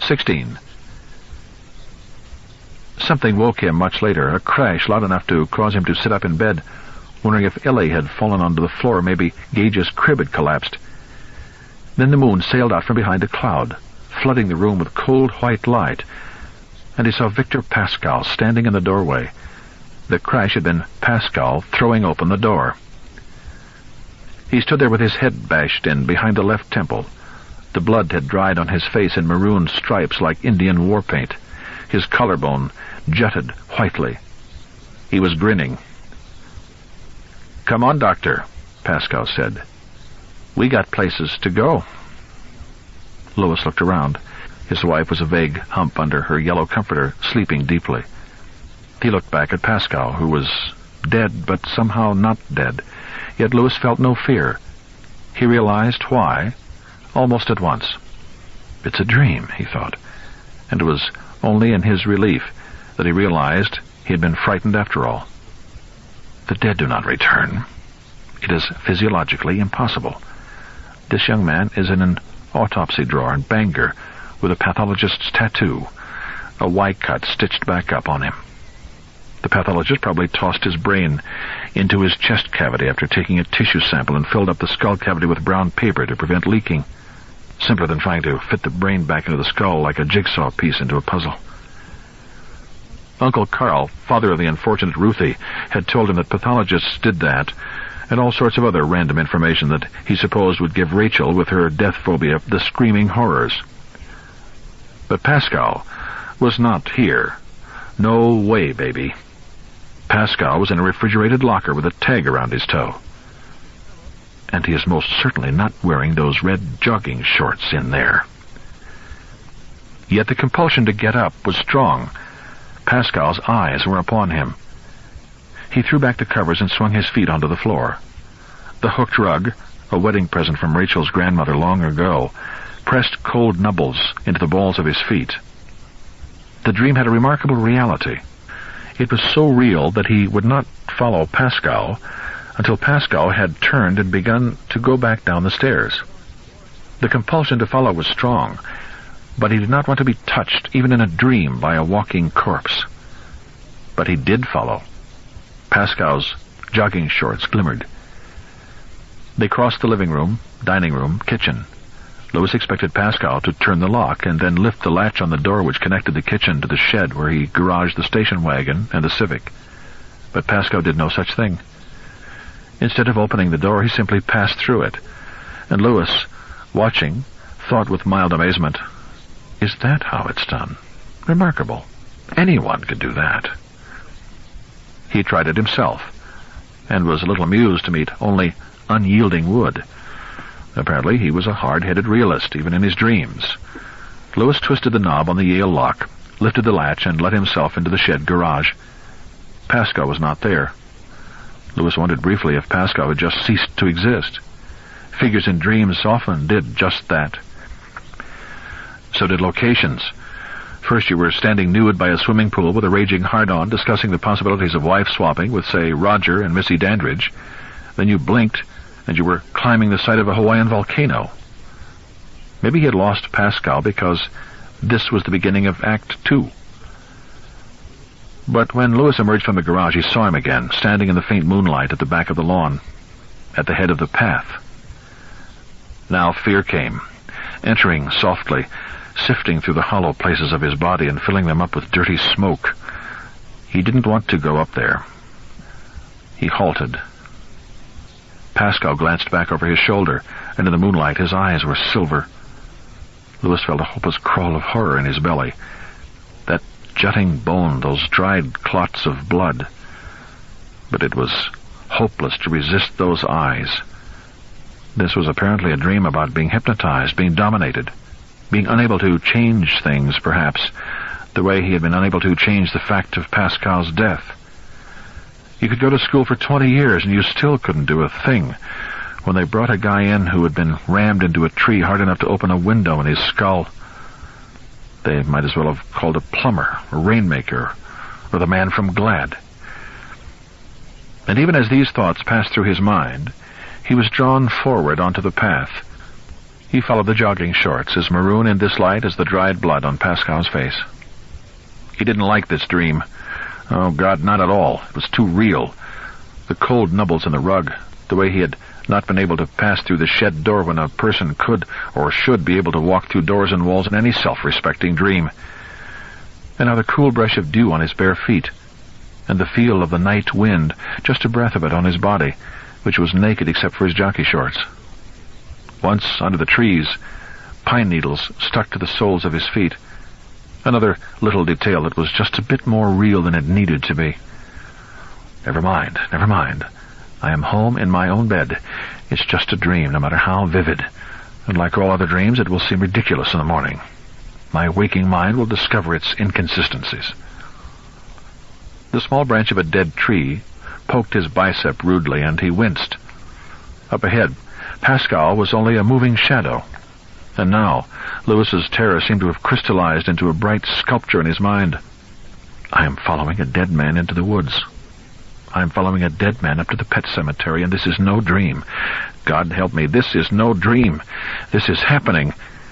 16. Something woke him much later, a crash loud enough to cause him to sit up in bed, wondering if Ellie had fallen onto the floor. Maybe Gage's crib had collapsed. Then the moon sailed out from behind a cloud, flooding the room with cold white light, and he saw Victor Pascal standing in the doorway. The crash had been Pascal throwing open the door. He stood there with his head bashed in behind the left temple. The blood had dried on his face in maroon stripes like Indian war paint. His collarbone jutted whitely. He was grinning. "Come on, Doctor," Pascal said. "We got places to go." Louis looked around. His wife was a vague hump under her yellow comforter, sleeping deeply. He looked back at Pascal, who was dead, but somehow not dead. Yet Louis felt no fear. He realized why, almost at once. "It's a dream," he thought, and it was only in his relief that he realized he had been frightened after all. The dead do not return. It is physiologically impossible. This young man is in an autopsy drawer in Bangor with a pathologist's tattoo, a Y cut stitched back up on him. The pathologist probably tossed his brain into his chest cavity after taking a tissue sample and filled up the skull cavity with brown paper to prevent leaking. Simpler than trying to fit the brain back into the skull like a jigsaw piece into a puzzle. Uncle Carl, father of the unfortunate Ruthie, had told him that pathologists did that, and all sorts of other random information that he supposed would give Rachel, with her death phobia, the screaming horrors. But Pascal was not here. No way, baby. Pascal was in a refrigerated locker with a tag around his toe. And he is most certainly not wearing those red jogging shorts in there. Yet the compulsion to get up was strong. Pascal's eyes were upon him. He threw back the covers and swung his feet onto the floor. The hooked rug, a wedding present from Rachel's grandmother long ago, pressed cold nubbles into the balls of his feet. The dream had a remarkable reality. It was so real that he would not follow Pascal until Pascal had turned and begun to go back down the stairs. The compulsion to follow was strong, but he did not want to be touched, even in a dream, by a walking corpse. But he did follow. Pascal's jogging shorts glimmered. They crossed the living room, dining room, kitchen. Louis expected Pascal to turn the lock and then lift the latch on the door which connected the kitchen to the shed where he garaged the station wagon and the Civic. But Pascal did no such thing. Instead of opening the door, he simply passed through it. And Louis, watching, thought with mild amazement, "Is that how it's done? Remarkable. Anyone could do that." He tried it himself, and was a little amused to meet only unyielding wood. Apparently he was a hard-headed realist, even in his dreams. Louis twisted the knob on the Yale lock, lifted the latch, and let himself into the shed garage. Pascal was not there. Louis wondered briefly if Pascal had just ceased to exist. Figures in dreams often did just that. So did locations. First you were standing nude by a swimming pool with a raging hard-on, discussing the possibilities of wife-swapping with, say, Roger and Missy Dandridge. Then you blinked, and you were climbing the side of a Hawaiian volcano. Maybe he had lost Pascal because this was the beginning of Act 2. But when Louis emerged from the garage, he saw him again, standing in the faint moonlight at the back of the lawn, at the head of the path. Now fear came, entering softly, sifting through the hollow places of his body and filling them up with dirty smoke. He didn't want to go up there. He halted. Pascal glanced back over his shoulder, and in the moonlight his eyes were silver. Louis felt a hopeless crawl of horror in his belly. That jutting bone, those dried clots of blood. But it was hopeless to resist those eyes. This was apparently a dream about being hypnotized, being dominated, being unable to change things, perhaps, the way he had been unable to change the fact of Pascal's death. You could go to school for 20 years and you still couldn't do a thing. When they brought a guy in who had been rammed into a tree hard enough to open a window in his skull, they might as well have called a plumber, a rainmaker, or the man from Glad. And even as these thoughts passed through his mind, he was drawn forward onto the path. He followed the jogging shorts, as maroon in this light as the dried blood on Pascal's face. He didn't like this dream. Oh, God, not at all. It was too real. The cold nubbles in the rug, the way he had not been able to pass through the shed door when a person could or should be able to walk through doors and walls in any self-respecting dream. And now the cool brush of dew on his bare feet, and the feel of the night wind, just a breath of it on his body, which was naked except for his jockey shorts. Once, under the trees, pine needles stuck to the soles of his feet. Another little detail that was just a bit more real than it needed to be. Never mind, never mind. I am home in my own bed. It's just a dream, no matter how vivid. And like all other dreams, it will seem ridiculous in the morning. My waking mind will discover its inconsistencies. The small branch of a dead tree poked his bicep rudely, and he winced. Up ahead, Pascal was only a moving shadow. And now, Louis's terror seemed to have crystallized into a bright sculpture in his mind. I am following a dead man into the woods. I am following a dead man up to the pet cemetery, and this is no dream. God help me, this is no dream. This is happening.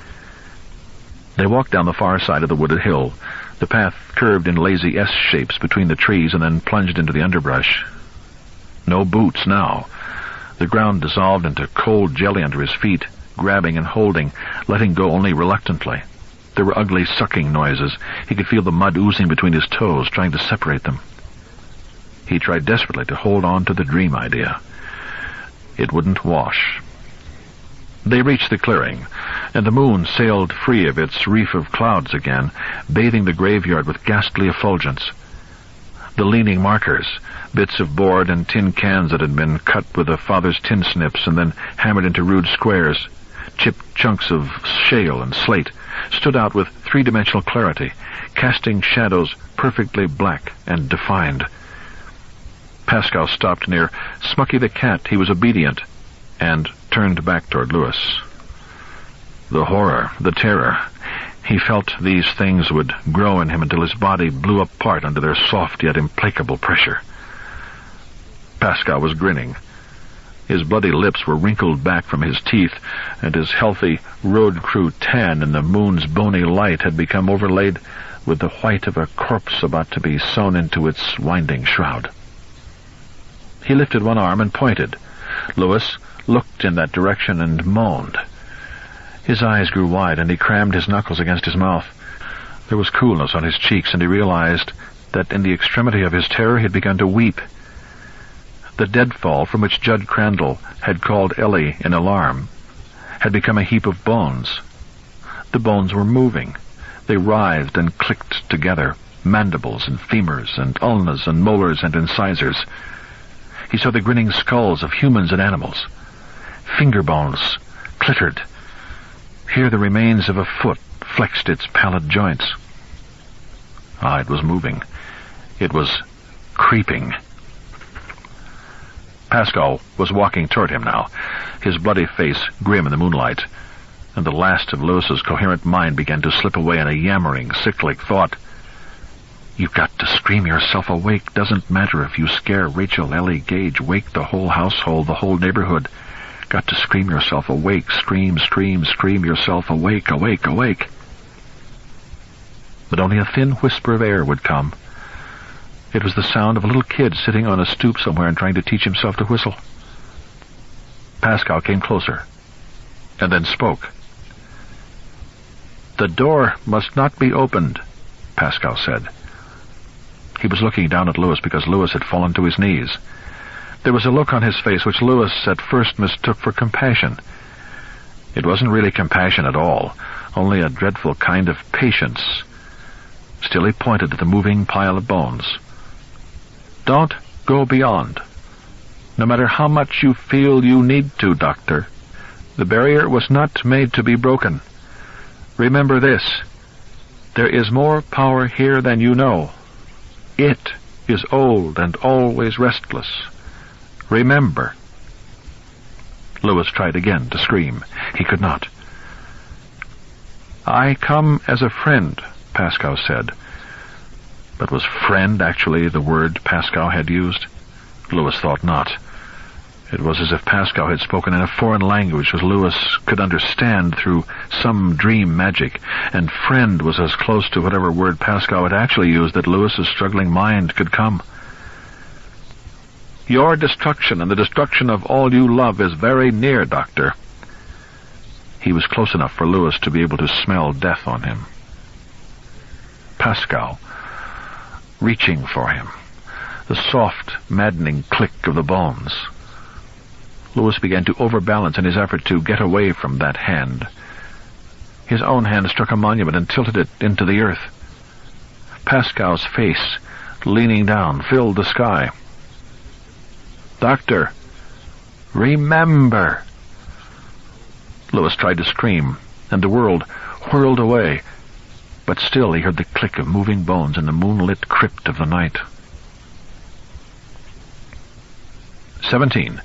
They walked down the far side of the wooded hill. The path curved in lazy S-shapes between the trees and then plunged into the underbrush. No boots now. The ground dissolved into cold jelly under his feet, grabbing and holding, letting go only reluctantly. There were ugly sucking noises. He could feel the mud oozing between his toes, trying to separate them. He tried desperately to hold on to the dream idea. It wouldn't wash. They reached the clearing, and the moon sailed free of its reef of clouds again, bathing the graveyard with ghastly effulgence. The leaning markers, bits of board and tin cans that had been cut with a father's tin snips and then hammered into rude squares, chipped chunks of shale and slate, stood out with three-dimensional clarity, casting shadows perfectly black and defined. Pascal stopped near Smucky the cat. He was obedient, and turned back toward Louis. The horror, the terror. He felt these things would grow in him until his body blew apart under their soft yet implacable pressure. Pascal was grinning. His bloody lips were wrinkled back from his teeth, and his healthy road crew tan in the moon's bony light had become overlaid with the white of a corpse about to be sewn into its winding shroud. He lifted one arm and pointed. Louis looked in that direction and moaned. His eyes grew wide, and he crammed his knuckles against his mouth. There was coolness on his cheeks, and he realized that in the extremity of his terror he had begun to weep. The deadfall from which Judd Crandall had called Ellie in alarm had become a heap of bones. The bones were moving. They writhed and clicked together, mandibles and femurs and ulnas and molars and incisors. He saw the grinning skulls of humans and animals. Finger bones clittered. Here the remains of a foot flexed its pallid joints. It was moving. It was creeping. Pascal was walking toward him now, his bloody face grim in the moonlight, and the last of Louis's coherent mind began to slip away in a yammering, sick-like thought. You've got to scream yourself awake. Doesn't matter if you scare Rachel, Ellie, Gage, wake the whole household, the whole neighborhood. Got to scream yourself awake. Scream, scream, scream yourself awake, awake, awake. But only a thin whisper of air would come. It was the sound of a little kid sitting on a stoop somewhere and trying to teach himself to whistle. Pascal came closer, and then spoke. The door must not be opened, Pascal said. He was looking down at Louis because Louis had fallen to his knees. There was a look on his face which Louis at first mistook for compassion. It wasn't really compassion at all, only a dreadful kind of patience. Still he pointed to the moving pile of bones. Don't go beyond. No matter how much you feel you need to, Doctor. The barrier was not made to be broken. Remember this. There is more power here than you know. It is old and always restless. Remember. Louis tried again to scream. He could not. I come as a friend, Pascal said. But was friend actually the word Pascal had used? Louis thought not. It was as if Pascal had spoken in a foreign language which Louis could understand through some dream magic, and friend was as close to whatever word Pascal had actually used that Louis's struggling mind could come. "Your destruction and the destruction of all you love is very near, Doctor." He was close enough for Louis to be able to smell death on him. Pascal, reaching for him, the soft, maddening click of the bones. Louis began to overbalance in his effort to get away from that hand. His own hand struck a monument and tilted it into the earth. Pascal's face, leaning down, filled the sky. "Doctor, remember!" Louis tried to scream, and the world whirled away, but still he heard the click of moving bones in the moonlit crypt of the night. 17.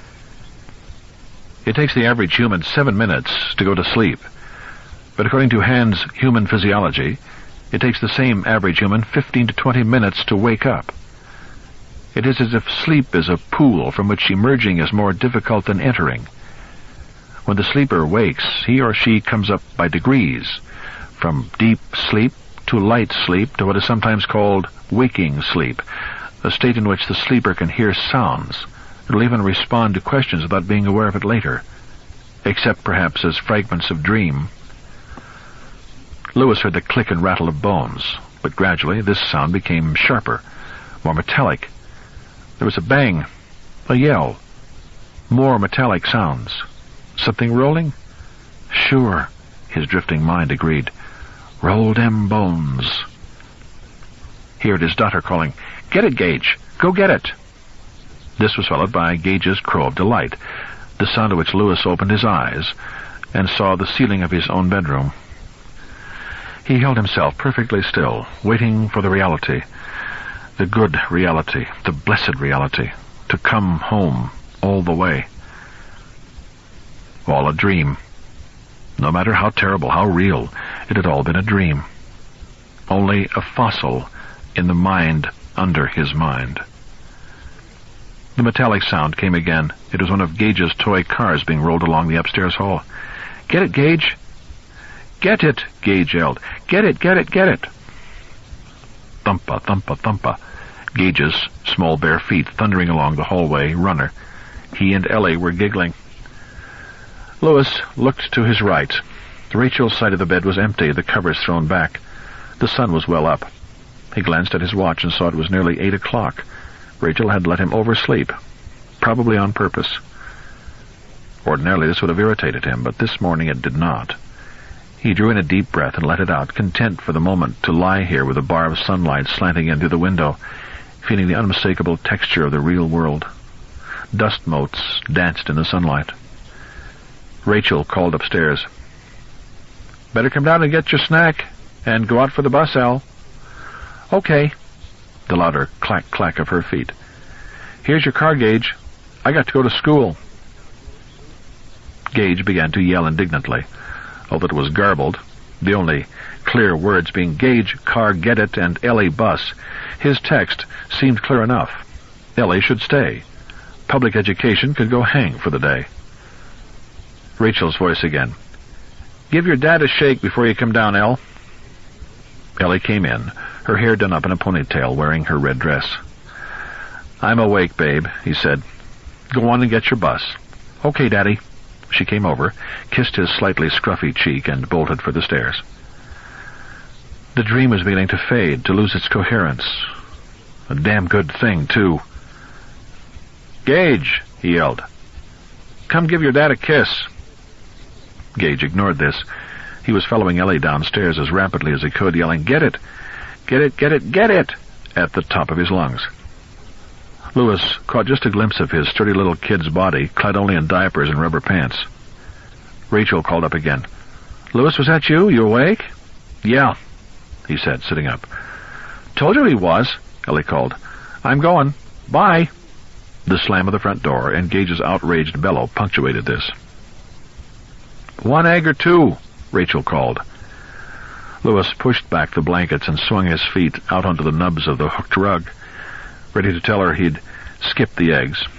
It takes the average human 7 minutes to go to sleep, but according to Hand's Human Physiology, it takes the same average human 15 to 20 minutes to wake up. It is as if sleep is a pool from which emerging is more difficult than entering. When the sleeper wakes, he or she comes up by degrees, from deep sleep to light sleep to what is sometimes called waking sleep, a state in which the sleeper can hear sounds. It'll even respond to questions without being aware of it later, except perhaps as fragments of dream. Louis heard the click and rattle of bones, but gradually this sound became sharper, more metallic. There was a bang, a yell, more metallic sounds. Something rolling? Sure, his drifting mind agreed. Roll them bones. He heard his daughter calling, "Get it, Gage! Go get it!" This was followed by Gage's crow of delight, the sound of which Louis opened his eyes and saw the ceiling of his own bedroom. He held himself perfectly still, waiting for the reality, the good reality, the blessed reality, to come home all the way. All a dream. No matter how terrible, how real, it had all been a dream. Only a fossil in the mind under his mind. The metallic sound came again. It was one of Gage's toy cars being rolled along the upstairs hall. "Get it, Gage!" "Get it!" Gage yelled. "Get it, get it, get it!" Thumpa, thumpa, thumpa. Gage's small bare feet thundering along the hallway runner. He and Ellie were giggling. Louis looked to his right. Rachel's side of the bed was empty, the covers thrown back. The sun was well up. He glanced at his watch and saw it was nearly 8 o'clock. Rachel had let him oversleep, probably on purpose. Ordinarily this would have irritated him, but this morning it did not. He drew in a deep breath and let it out, content for the moment to lie here with a bar of sunlight slanting in through the window, feeling the unmistakable texture of the real world. Dust motes danced in the sunlight. Rachel called upstairs. "Better come down and get your snack, and go out for the bus, Al." "Okay." The louder clack-clack of her feet. "Here's your car, Gage. I got to go to school." Gage began to yell indignantly, although it was garbled, the only clear words being Gage, car, get it, and Ellie, bus. His text seemed clear enough. Ellie should stay. Public education could go hang for the day. Rachel's voice again. "Give your dad a shake before you come down, Elle." Ellie came in, her hair done up in a ponytail, wearing her red dress. "I'm awake, babe," he said. "Go on and get your bus." "Okay, Daddy." She came over, kissed his slightly scruffy cheek, and bolted for the stairs. The dream was beginning to fade, to lose its coherence. A damn good thing, too. "Gage," he yelled. "Come give your dad a kiss." Gage ignored this. He was following Ellie downstairs as rapidly as he could, yelling, "Get it! Get it, get it, get it!" at the top of his lungs. Louis caught just a glimpse of his sturdy little kid's body, clad only in diapers and rubber pants. Rachel called up again. "Louis, was that you? You awake?" "Yeah," he said, sitting up. "Told you he was," Ellie called. "I'm going. Bye." The slam of the front door and Gage's outraged bellow punctuated this. "One egg or two?" Rachel called. Louis pushed back the blankets and swung his feet out onto the nubs of the hooked rug, ready to tell her he'd skipped the eggs.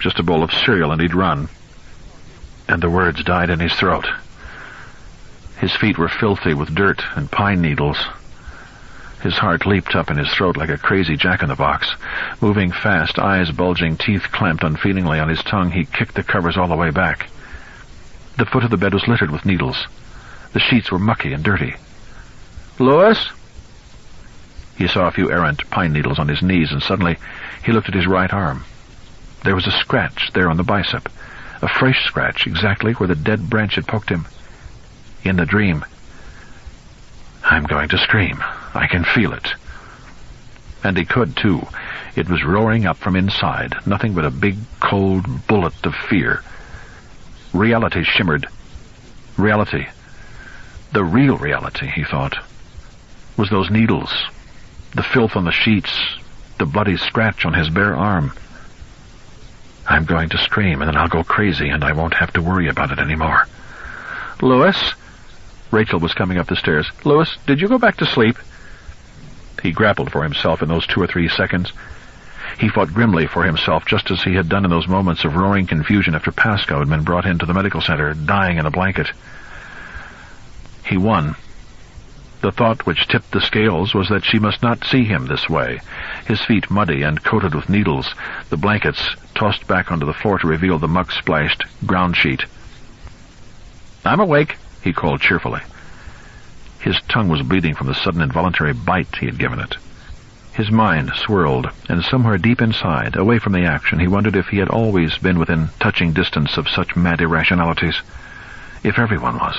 Just a bowl of cereal and he'd run. And the words died in his throat. His feet were filthy with dirt and pine needles. His heart leaped up in his throat like a crazy jack-in-the-box. Moving fast, eyes bulging, teeth clamped unfeelingly on his tongue, he kicked the covers all the way back. The foot of the bed was littered with needles. The sheets were mucky and dirty. "Louis?" He saw a few errant pine needles on his knees, and suddenly he looked at his right arm. There was a scratch there on the bicep, a fresh scratch exactly where the dead branch had poked him. In the dream. "I'm going to scream. I can feel it." And he could, too. It was roaring up from inside, nothing but a big, cold bullet of fear. Reality shimmered. Reality. The real reality, he thought, was those needles, the filth on the sheets, the bloody scratch on his bare arm. "I'm going to scream, and then I'll go crazy, and I won't have to worry about it anymore." "Louis?" Rachel was coming up the stairs. "Louis, did you go back to sleep?" He grappled for himself in those 2 or 3 seconds. He fought grimly for himself, just as he had done in those moments of roaring confusion after Pascoe had been brought into the medical center, dying in a blanket. He won. The thought which tipped the scales was that she must not see him this way, his feet muddy and coated with needles, the blankets tossed back onto the floor to reveal the muck-splashed ground sheet. "I'm awake," he called cheerfully. His tongue was bleeding from the sudden involuntary bite he had given it. His mind swirled, and somewhere deep inside, away from the action, he wondered if he had always been within touching distance of such mad irrationalities. If everyone was.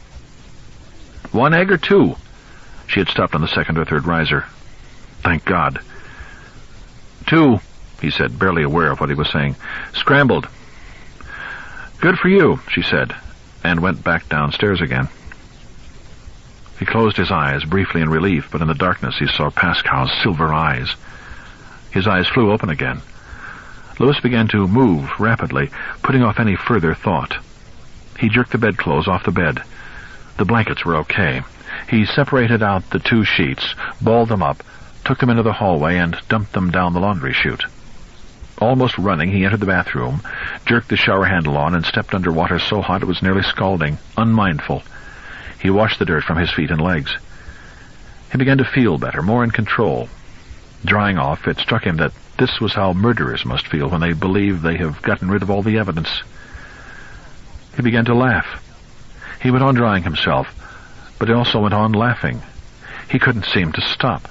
1 egg or 2? She had stopped on the 2nd or 3rd riser. Thank God. 2, he said, barely aware of what he was saying. "Scrambled." "Good for you," she said, and went back downstairs again. He closed his eyes briefly in relief, but in the darkness he saw Pascal's silver eyes. His eyes flew open again. Louis began to move rapidly, putting off any further thought. He jerked the bedclothes off the bed. The blankets were okay. He separated out the 2 sheets, balled them up, took them into the hallway, and dumped them down the laundry chute. Almost running, he entered the bathroom, jerked the shower handle on, and stepped under water so hot it was nearly scalding, unmindful. He washed the dirt from his feet and legs. He began to feel better, more in control. Drying off, it struck him that this was how murderers must feel when they believe they have gotten rid of all the evidence. He began to laugh. He went on drying himself, but he also went on laughing. He couldn't seem to stop.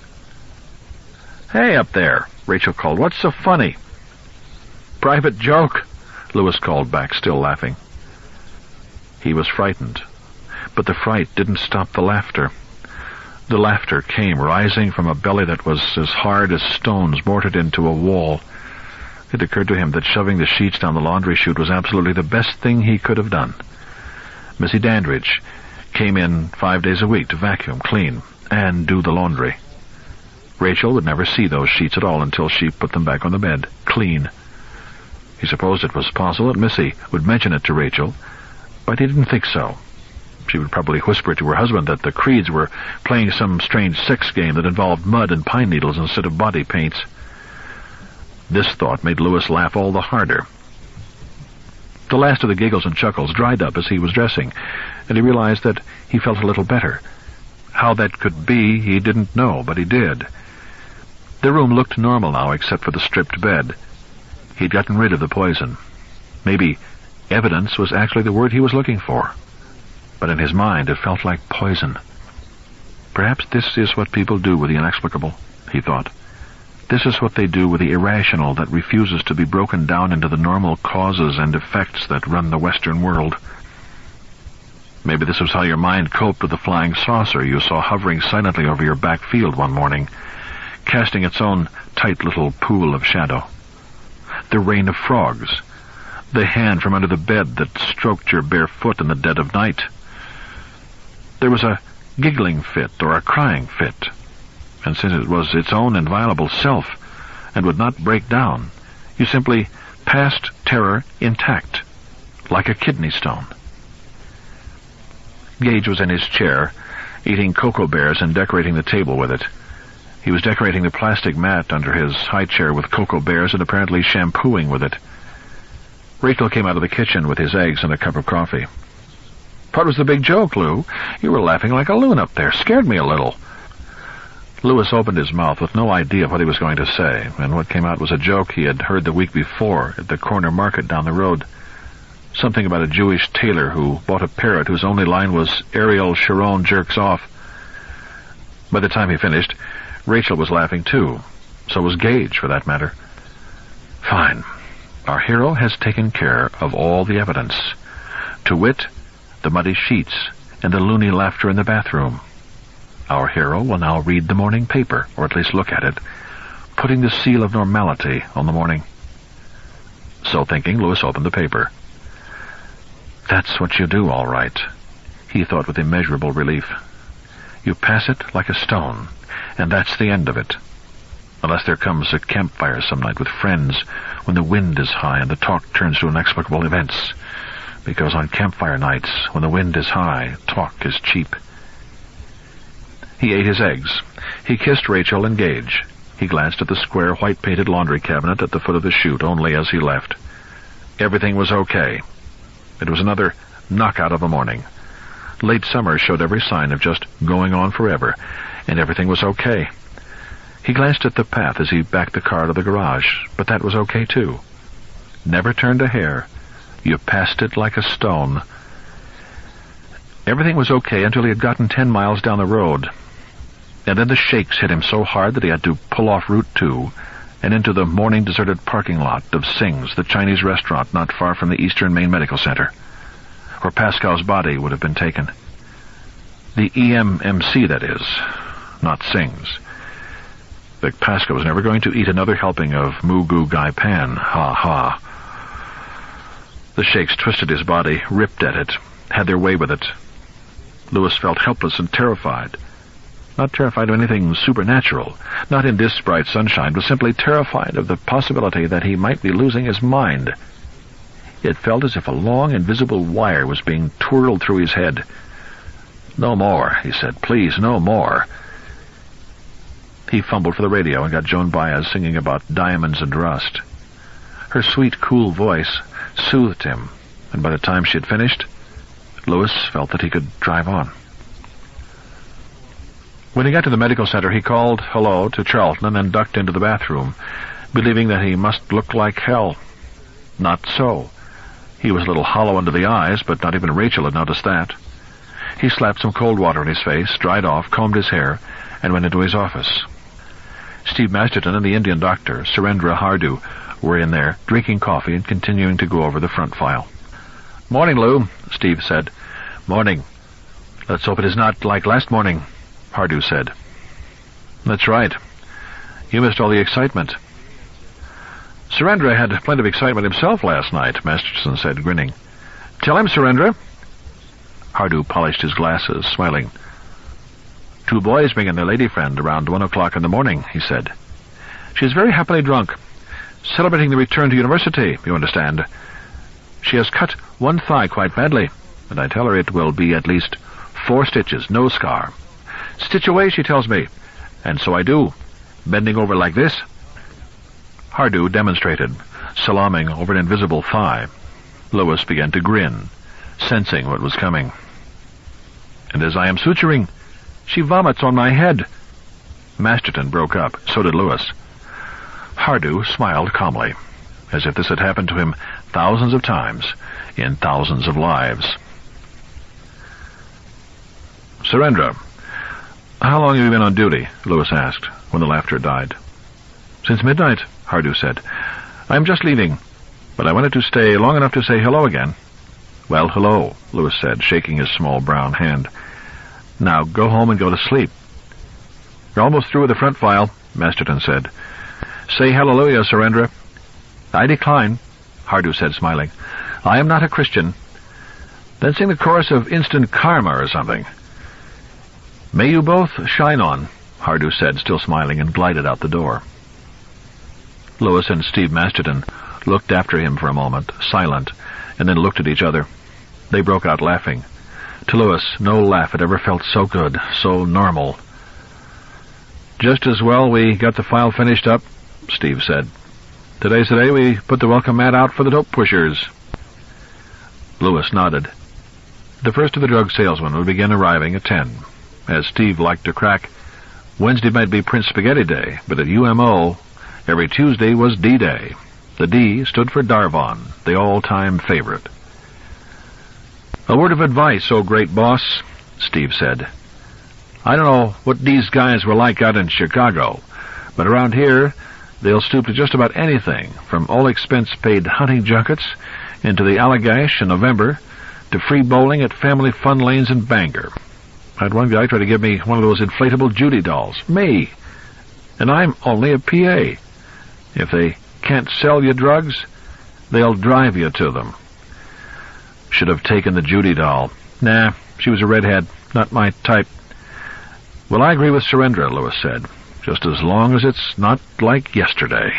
"Hey, up there," Rachel called. "What's so funny?" "Private joke," Louis called back, still laughing. He was frightened, but the fright didn't stop the laughter. The laughter came rising from a belly that was as hard as stones mortared into a wall. It occurred to him that shoving the sheets down the laundry chute was absolutely the best thing he could have done. Missy Dandridge came in 5 days a week to vacuum, clean, and do the laundry. Rachel would never see those sheets at all until she put them back on the bed, clean. He supposed it was possible that Missy would mention it to Rachel, but he didn't think so. She would probably whisper to her husband that the Creeds were playing some strange sex game that involved mud and pine needles instead of body paints. This thought made Louis laugh all the harder. The last of the giggles and chuckles dried up as he was dressing, and he realized that he felt a little better. How that could be, he didn't know, but he did. The room looked normal now, except for the stripped bed. He'd gotten rid of the poison. Maybe evidence was actually the word he was looking for. But in his mind it felt like poison. Perhaps this is what people do with the inexplicable, he thought. This is what they do with the irrational that refuses to be broken down into the normal causes and effects that run the Western world. Maybe this was how your mind coped with the flying saucer you saw hovering silently over your back field one morning, casting its own tight little pool of shadow. The rain of frogs. The hand from under the bed that stroked your bare foot in the dead of night. There was a giggling fit or a crying fit, and since it was its own inviolable self and would not break down, you simply passed terror intact, like a kidney stone. Gage was in his chair, eating Cocoa Bears and decorating the table with it. He was decorating the plastic mat under his high chair with Cocoa Bears and apparently shampooing with it. Rachel came out of the kitchen with his eggs and a cup of coffee. "What was the big joke, Lou? You were laughing like a loon up there. Scared me a little." Louis opened his mouth with no idea what he was going to say, and what came out was a joke he had heard the week before at the corner market down the road. Something about a Jewish tailor who bought a parrot whose only line was "Ariel Sharon jerks off." By the time he finished, Rachel was laughing too. So was Gage, for that matter. Fine. Our hero has taken care of all the evidence. To wit, the muddy sheets and the loony laughter in the bathroom. Our hero will now read the morning paper, or at least look at it, putting the seal of normality on the morning. So thinking, Louis opened the paper. That's what you do, all right, he thought with immeasurable relief. You pass it like a stone, and that's the end of it. Unless there comes a campfire some night with friends when the wind is high and the talk turns to inexplicable events. Because on campfire nights, when the wind is high, talk is cheap. He ate his eggs. He kissed Rachel and Gage. He glanced at the square white-painted laundry cabinet at the foot of the chute only as he left. Everything was okay. It was another knockout of a morning. Late summer showed every sign of just going on forever, and everything was okay. He glanced at the path as he backed the car to the garage, but that was okay too. Never turned a hair. You passed it like a stone. Everything was okay until he had gotten 10 miles down the road. And then the shakes hit him so hard that he had to pull off Route 2 and into the morning deserted parking lot of Singh's, the Chinese restaurant not far from the Eastern Maine Medical Center, where Pascal's body would have been taken. The EMMC, that is, not Singh's. But Pascal was never going to eat another helping of Mugu Gai Pan. Ha ha. The shakes twisted his body, ripped at it, had their way with it. Louis felt helpless and terrified. Not terrified of anything supernatural, not in this bright sunshine, but simply terrified of the possibility that he might be losing his mind. It felt as if a long, invisible wire was being twirled through his head. "No more," he said. "Please, no more." He fumbled for the radio and got Joan Baez singing about diamonds and rust. Her sweet, cool voice soothed him, and by the time she had finished, Louis felt that he could drive on. When he got to the medical center, he called hello to Charlton and then ducked into the bathroom, believing that he must look like hell. Not so. He was a little hollow under the eyes, but not even Rachel had noticed that. He slapped some cold water in his face, dried off, combed his hair, and went into his office. Steve Masterton and the Indian doctor, Surendra Hardu, were in there, drinking coffee and continuing to go over the front file. "Morning, Lou," Steve said. "Morning. Let's hope it is not like last morning," Hardu said. "That's right. You missed all the excitement." "Surendra had plenty of excitement himself last night," Masterton said, grinning. "Tell him, Surendra." Hardu polished his glasses, smiling. "Two boys bringing their lady friend around 1 o'clock in the morning," he said. "She is very happily drunk, celebrating the return to university, you understand. She has cut one thigh quite badly, and I tell her it will be at least 4 stitches, no scar. 'Stitch away,' she tells me, and so I do, bending over like this." Hardu demonstrated, salaaming over an invisible thigh. Louis began to grin, sensing what was coming. "And as I am suturing, she vomits on my head." Masterton broke up. So did Louis. Hardu smiled calmly, as if this had happened to him thousands of times in thousands of lives. "Surendra, how long have you been on duty?" Louis asked, when the laughter died. "Since midnight," Hardu said. "I am just leaving, but I wanted to stay long enough to say hello again." "Well, hello," Louis said, shaking his small brown hand. "Now go home and go to sleep." "You're almost through with the front file," Masterton said. "Say hallelujah, Surendra." "I decline," Hardu said, smiling. "I am not a Christian." "Then sing the chorus of Instant Karma or something." "May you both shine on," Hardu said, still smiling, and glided out the door. Louis and Steve Masterton looked after him for a moment, silent, and then looked at each other. They broke out laughing. To Louis, no laugh had ever felt so good, so normal. "Just as well we got the file finished up," Steve said. Today's the day we put the welcome mat out for the dope pushers. Lewis nodded. The first of the drug salesmen would begin arriving at 10. As Steve liked to crack, Wednesday might be Prince Spaghetti Day, but at UMO, every Tuesday was D-Day. The D stood for Darvon, the all-time favorite. "A word of advice, oh great boss," Steve said. "I don't know what these guys were like out in Chicago, but around here they'll stoop to just about anything, from all-expense-paid hunting junkets into the Allagash in November to free bowling at family fun lanes in Bangor. I had one guy try to give me one of those inflatable Judy dolls. Me! And I'm only a PA. If they can't sell you drugs, they'll drive you to them." Should have taken the Judy doll. Nah, she was a redhead, not my type. "Well, I agree with Surendra," Lewis said. "Just as long as it's not like yesterday."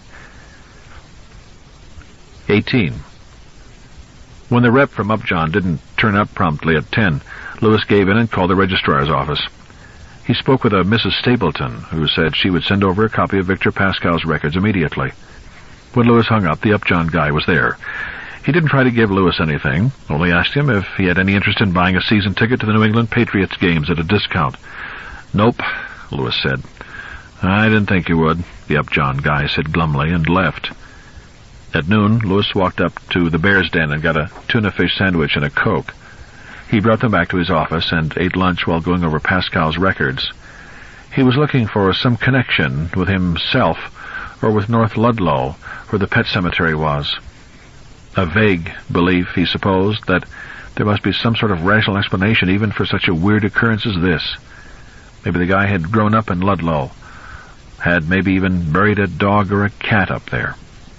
18. When the rep from Upjohn didn't turn up promptly at 10, Lewis gave in and called the registrar's office. He spoke with a Mrs. Stapleton, who said she would send over a copy of Victor Pascal's records immediately. When Lewis hung up, the Upjohn guy was there. He didn't try to give Lewis anything, only asked him if he had any interest in buying a season ticket to the New England Patriots games at a discount. "Nope," Lewis said. "I didn't think you would," the Upjohn guy said glumly, and left. At noon, Lewis walked up to the Bear's Den and got a tuna fish sandwich and a Coke. He brought them back to his office and ate lunch while going over Pascal's records. He was looking for some connection with himself or with North Ludlow, where the pet cemetery was. A vague belief, he supposed, that there must be some sort of rational explanation even for such a weird occurrence as this. Maybe the guy had grown up in Ludlow, had maybe even buried a dog or a cat up there.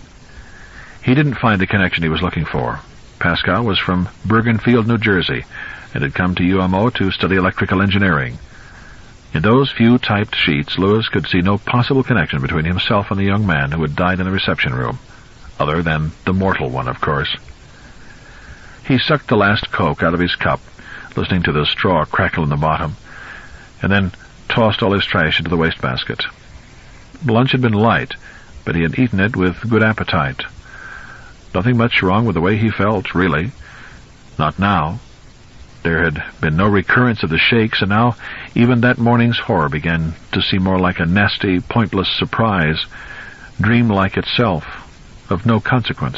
He didn't find the connection he was looking for. Pascal was from Bergenfield, New Jersey, and had come to UMO to study electrical engineering. In those few typed sheets, Lewis could see no possible connection between himself and the young man who had died in the reception room, other than the mortal one, of course. He sucked the last Coke out of his cup, listening to the straw crackle in the bottom, and then tossed all his trash into the wastebasket. Lunch had been light, but he had eaten it with good appetite. Nothing much wrong with the way he felt, really. Not now. There had been no recurrence of the shakes, and now even that morning's horror began to seem more like a nasty, pointless surprise, dreamlike itself, of no consequence.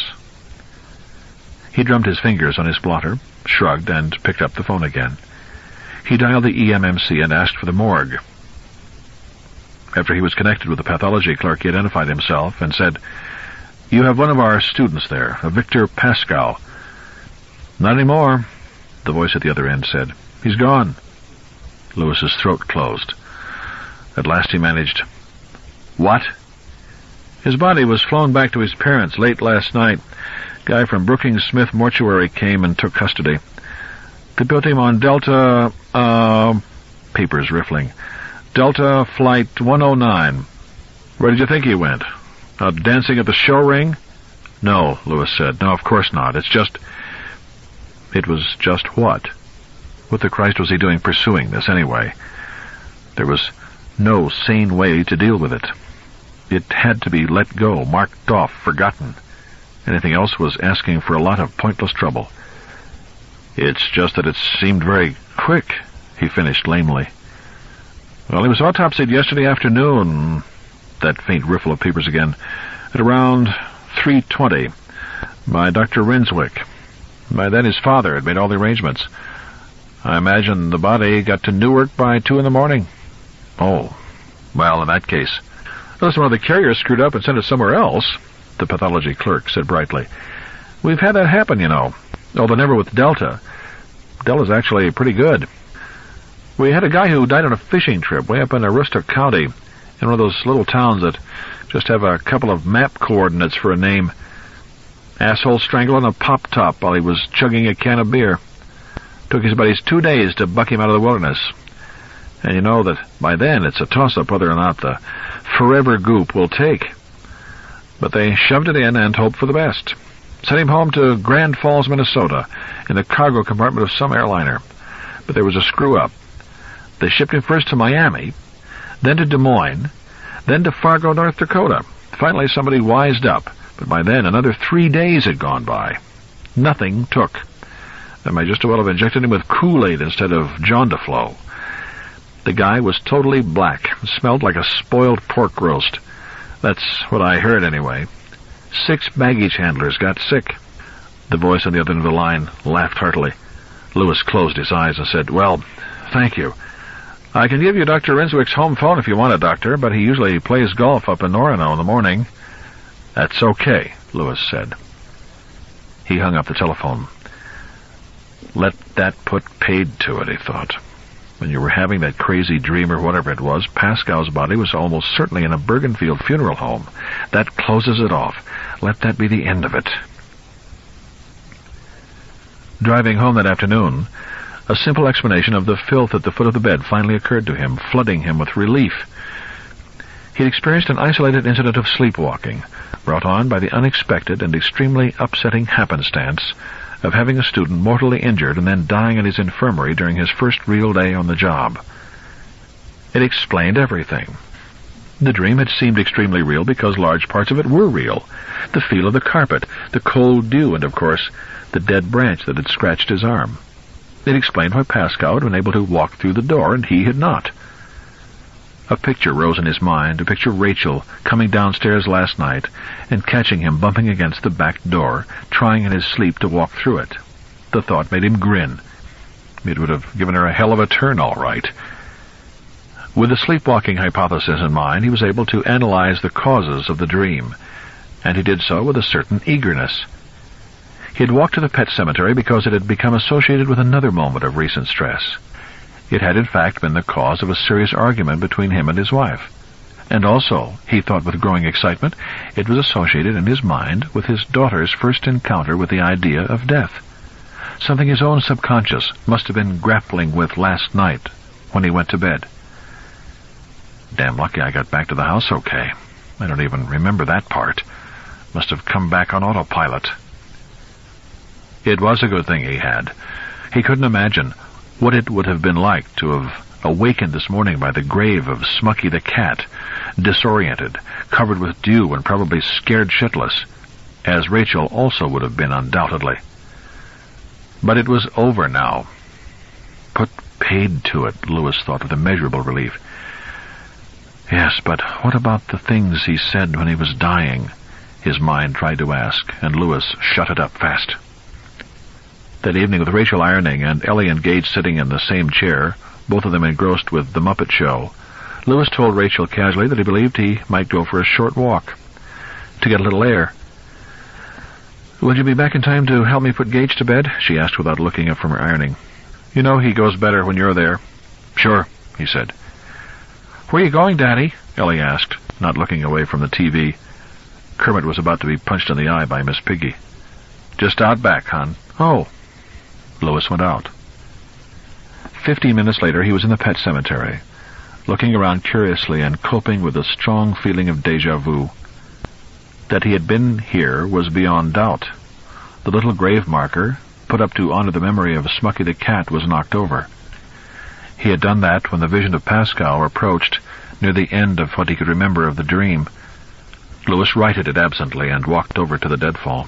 He drummed his fingers on his blotter, shrugged, and picked up the phone again. He dialed the EMMC and asked for the morgue. After he was connected with the pathology clerk, he identified himself and said, "You have one of our students there, a Victor Pascal." "Not anymore," the voice at the other end said. "He's gone." Lewis's throat closed. At last he managed, "What?" "His body was flown back to his parents late last night. Guy from Brookings Smith Mortuary came and took custody. They built him on Delta, papers riffling, Delta Flight 109. Where did you think he went? Out dancing at the show ring?" "No," Lewis said. "No, of course not. It's just..." It was just what? What the Christ was he doing pursuing this, anyway? There was no sane way to deal with it. It had to be let go, marked off, forgotten. Anything else was asking for a lot of pointless trouble. "It's just that it seemed very quick," he finished lamely. "Well, he was autopsied yesterday afternoon," that faint riffle of papers again, "at around 3:20, by Dr. Rinswick. By then his father had made all the arrangements. I imagine the body got to Newark by 2 in the morning. "Oh, well, in that case..." "Unless one of the carriers screwed up and sent it somewhere else," the pathology clerk said brightly. "We've had that happen, you know, although never with Delta. Delta's actually pretty good. We had a guy who died on a fishing trip way up in Aroostook County, in one of those little towns that just have a couple of map coordinates for a name. Asshole strangled on a pop-top while he was chugging a can of beer. Took his buddies 2 days to buck him out of the wilderness. And you know that by then it's a toss-up whether or not the forever goop will take. But they shoved it in and hoped for the best. Sent him home to Grand Falls, Minnesota, in the cargo compartment of some airliner. But there was a screw-up. They shipped him first to Miami, then to Des Moines, then to Fargo, North Dakota. Finally somebody wised up, but by then another 3 days had gone by. Nothing took. They might just as well have injected him with Kool-Aid instead of Jondaflo. The guy was totally black, smelled like a spoiled pork roast. That's what I heard anyway. 6 baggage handlers got sick. The voice on the other end of the line laughed heartily. Lewis closed his eyes and said, "Well, thank you. I can give you Dr. Renswick's home phone if you want it, Doctor, but he usually plays golf up in Orono in the morning." "That's okay," Lewis said. He hung up the telephone. Let that put paid to it, he thought. When you were having that crazy dream or whatever it was, Pascal's body was almost certainly in a Bergenfield funeral home. That closes it off. Let that be the end of it. Driving home that afternoon, a simple explanation of the filth at the foot of the bed finally occurred to him, flooding him with relief. He had experienced an isolated incident of sleepwalking, brought on by the unexpected and extremely upsetting happenstance of having a student mortally injured and then dying in his infirmary during his first real day on the job. It explained everything. The dream had seemed extremely real because large parts of it were real. The feel of the carpet, the cold dew, and, of course, the dead branch that had scratched his arm. It explained why Pascal had been able to walk through the door and he had not. A picture rose in his mind, a picture of Rachel coming downstairs last night and catching him bumping against the back door, trying in his sleep to walk through it. The thought made him grin. It would have given her a hell of a turn, all right. With the sleepwalking hypothesis in mind, he was able to analyze the causes of the dream, and he did so with a certain eagerness. He had walked to the pet cemetery because it had become associated with another moment of recent stress. It had in fact been the cause of a serious argument between him and his wife. And also, he thought with growing excitement, it was associated in his mind with his daughter's first encounter with the idea of death. Something his own subconscious must have been grappling with last night when he went to bed. Damn lucky I got back to the house okay. I don't even remember that part. Must have come back on autopilot. It was a good thing he had. He couldn't imagine what it would have been like to have awakened this morning by the grave of Smucky the cat, disoriented, covered with dew, and probably scared shitless, as Rachel also would have been undoubtedly. But it was over now. Put paid to it, Lewis thought with immeasurable relief. Yes, but what about the things he said when he was dying? His mind tried to ask, and Lewis shut it up fast. That evening, with Rachel ironing and Ellie and Gage sitting in the same chair, both of them engrossed with The Muppet Show, Lewis told Rachel casually that he believed he might go for a short walk, to get a little air. "Will you be back in time to help me put Gage to bed?" she asked without looking up from her ironing. "You know he goes better when you're there." "Sure," he said. "Where are you going, Daddy?" Ellie asked, not looking away from the TV. Kermit was about to be punched in the eye by Miss Piggy. "Just out back, hon." "Oh." Lewis went out. 15 minutes later, he was in the pet cemetery, looking around curiously and coping with a strong feeling of déjà vu. That he had been here was beyond doubt. The little grave marker, put up to honor the memory of Smucky the cat, was knocked over. He had done that when the vision of Pascal approached near the end of what he could remember of the dream. Lewis righted it absently and walked over to the deadfall.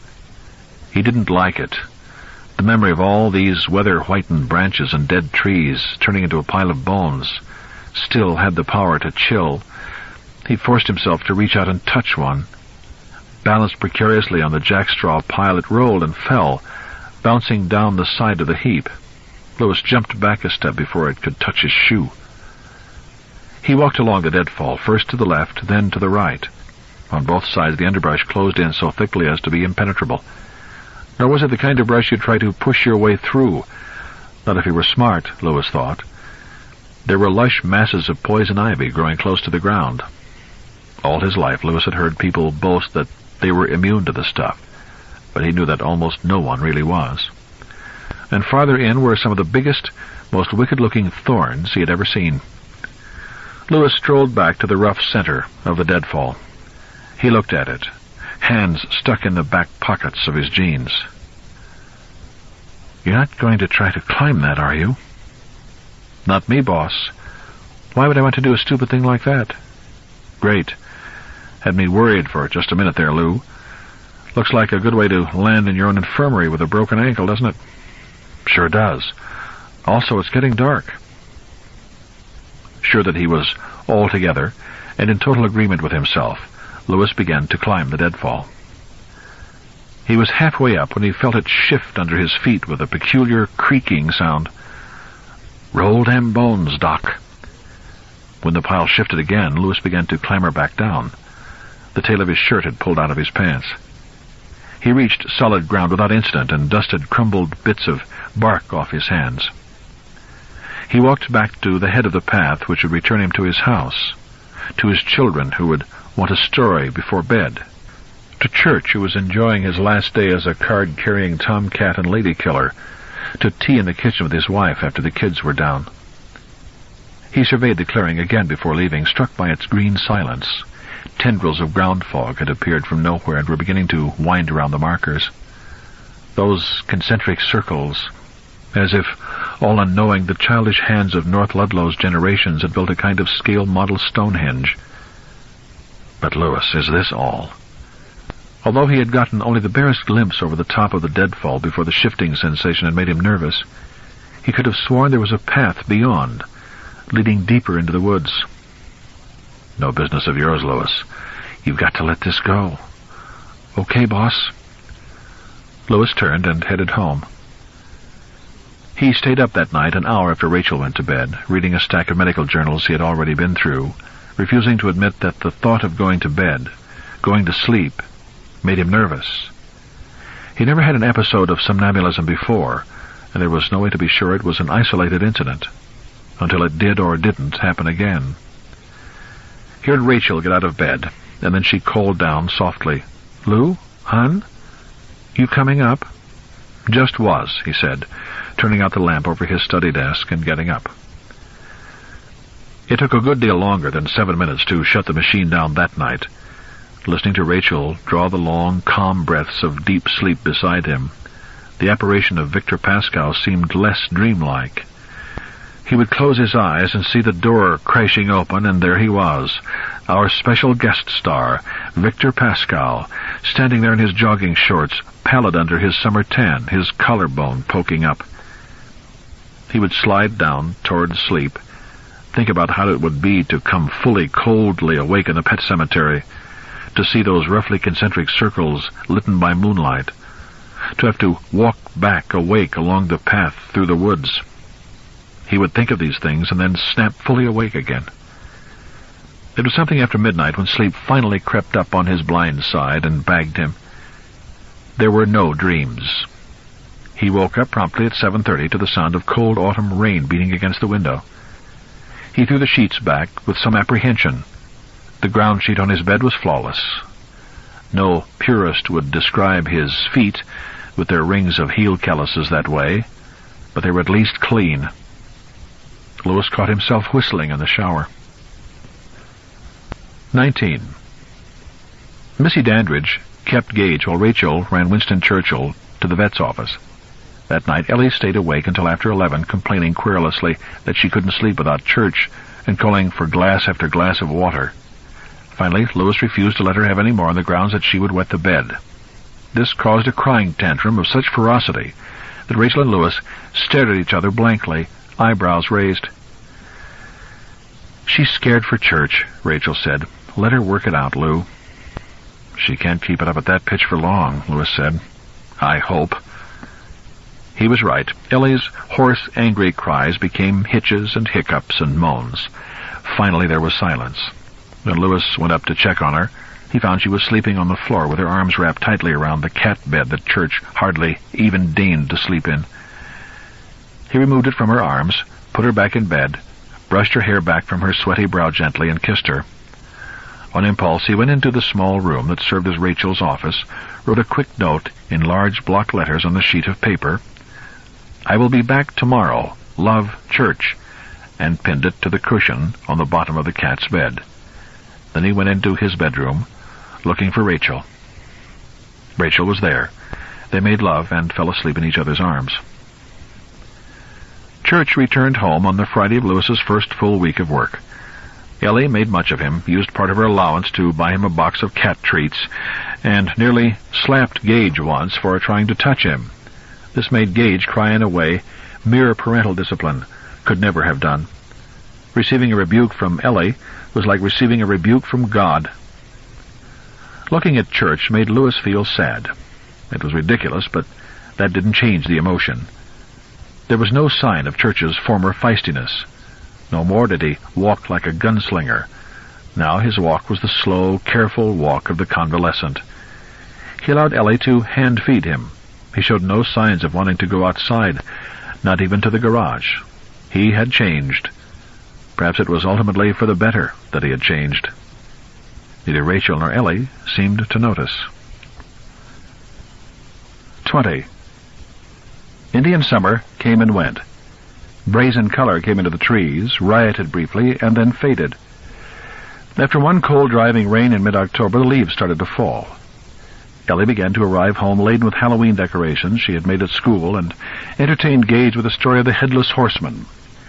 He didn't like it. The memory of all these weather-whitened branches and dead trees turning into a pile of bones still had the power to chill. He forced himself to reach out and touch one. Balanced precariously on the jackstraw pile, it rolled and fell, bouncing down the side of the heap. Lewis jumped back a step before it could touch his shoe. He walked along the deadfall, first to the left, then to the right. On both sides the underbrush closed in so thickly as to be impenetrable. Nor was it the kind of brush you'd try to push your way through. Not if he were smart, Lewis thought. There were lush masses of poison ivy growing close to the ground. All his life, Lewis had heard people boast that they were immune to the stuff, but he knew that almost no one really was. And farther in were some of the biggest, most wicked-looking thorns he had ever seen. Lewis strolled back to the rough center of the deadfall. He looked at it, hands stuck in the back pockets of his jeans. "You're not going to try to climb that, are you?" "Not me, boss. Why would I want to do a stupid thing like that?" "Great. Had me worried for just a minute there, Lou. Looks like a good way to land in your own infirmary with a broken ankle, doesn't it? Sure does. Also, it's getting dark. Sure that he was altogether and in total agreement with himself, Louis began to climb the deadfall. He was halfway up when he felt it shift under his feet with a peculiar creaking sound. "Roll them bones, Doc." When the pile shifted again, Louis began to clamber back down. The tail of his shirt had pulled out of his pants. He reached solid ground without incident and dusted crumbled bits of bark off his hands. He walked back to the head of the path which would return him to his house, to his children who would want a story before bed, to Church, who was enjoying his last day as a card-carrying tomcat and lady killer, to tea in the kitchen with his wife after the kids were down. He surveyed the clearing again before leaving, struck by its green silence. Tendrils of ground fog had appeared from nowhere and were beginning to wind around the markers. Those concentric circles, as if, all unknowing, the childish hands of North Ludlow's generations had built a kind of scale model Stonehenge. But Louis, is this all? Although he had gotten only the barest glimpse over the top of the deadfall before the shifting sensation had made him nervous, he could have sworn there was a path beyond, leading deeper into the woods. "No business of yours, Louis. You've got to let this go." "Okay, boss." Louis turned and headed home. He stayed up that night an hour after Rachel went to bed, reading a stack of medical journals he had already been through, refusing to admit that the thought of going to bed, going to sleep, made him nervous. He never had an episode of somnambulism before, and there was no way to be sure it was an isolated incident, until it did or didn't happen again. He heard Rachel get out of bed, and then she called down softly, "Lou? Hon? You coming up?" "Just was," he said, turning out the lamp over his study desk and getting up. It took a good deal longer than 7 minutes to shut the machine down that night. Listening to Rachel draw the long, calm breaths of deep sleep beside him, the apparition of Victor Pascal seemed less dreamlike. He would close his eyes and see the door crashing open, and there he was, our special guest star, Victor Pascal, standing there in his jogging shorts, pallid under his summer tan, his collarbone poking up. He would slide down toward sleep, think about how it would be to come fully, coldly awake in the pet cemetery, to see those roughly concentric circles lit by moonlight, to have to walk back awake along the path through the woods. He would think of these things and then snap fully awake again. It was something after midnight when sleep finally crept up on his blind side and bagged him. There were no dreams. He woke up promptly at 7:30 to the sound of cold autumn rain beating against the window. He threw the sheets back with some apprehension. The ground sheet on his bed was flawless. No purist would describe his feet with their rings of heel calluses that way, but they were at least clean. Louis caught himself whistling in the shower. 19. Missy Dandridge kept Gage while Rachel ran Winston Churchill to the vet's office. That night Ellie stayed awake until after 11, complaining querulously that she couldn't sleep without Church and calling for glass after glass of water. Finally, Louis refused to let her have any more on the grounds that she would wet the bed. This caused a crying tantrum of such ferocity that Rachel and Louis stared at each other blankly, eyebrows raised. "She's scared for Church," Rachel said. "Let her work it out, Lou." "She can't keep it up at that pitch for long," Louis said. "I hope." He was right. Ellie's hoarse, angry cries became hitches and hiccups and moans. Finally there was silence. When Louis went up to check on her, he found she was sleeping on the floor with her arms wrapped tightly around the cat bed that Church hardly even deigned to sleep in. He removed it from her arms, put her back in bed, brushed her hair back from her sweaty brow gently, and kissed her. On impulse, he went into the small room that served as Rachel's office, wrote a quick note in large block letters on the sheet of paper, "I will be back tomorrow. Love, Church," and pinned it to the cushion on the bottom of the cat's bed. Then he went into his bedroom, looking for Rachel. Rachel was there. They made love and fell asleep in each other's arms. Church returned home on the Friday of Louis's first full week of work. Ellie made much of him, used part of her allowance to buy him a box of cat treats, and nearly slapped Gage once for trying to touch him. This made Gage cry in a way mere parental discipline could never have done. Receiving a rebuke from Ellie was like receiving a rebuke from God. Looking at church made Louis feel sad. It was ridiculous, but that didn't change the emotion. There was no sign of church's former feistiness. No more did he walk like a gunslinger. Now his walk was the slow, careful walk of the convalescent. He allowed Ellie to hand-feed him. He showed no signs of wanting to go outside, not even to the garage. He had changed. Perhaps it was ultimately for the better that he had changed. Neither Rachel nor Ellie seemed to notice. 20. Indian summer came and went. Brazen color came into the trees, rioted briefly, and then faded. After one cold driving rain in mid-October, the leaves started to fall. Ellie began to arrive home laden with Halloween decorations she had made at school and entertained Gage with the story of the Headless Horseman.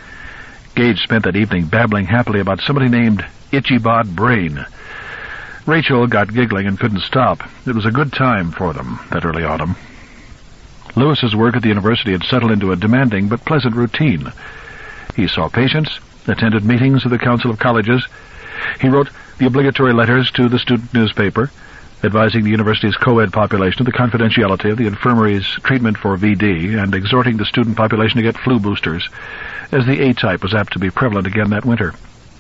Gage spent that evening babbling happily about somebody named Itchy-Bod Brain. Rachel got giggling and couldn't stop. It was a good time for them that early autumn. Louis's work at the university had settled into a demanding but pleasant routine. He saw patients, attended meetings of the Council of Colleges. He wrote the obligatory letters to the student newspaper, advising the university's co-ed population of the confidentiality of the infirmary's treatment for VD and exhorting the student population to get flu boosters, as the A-type was apt to be prevalent again that winter.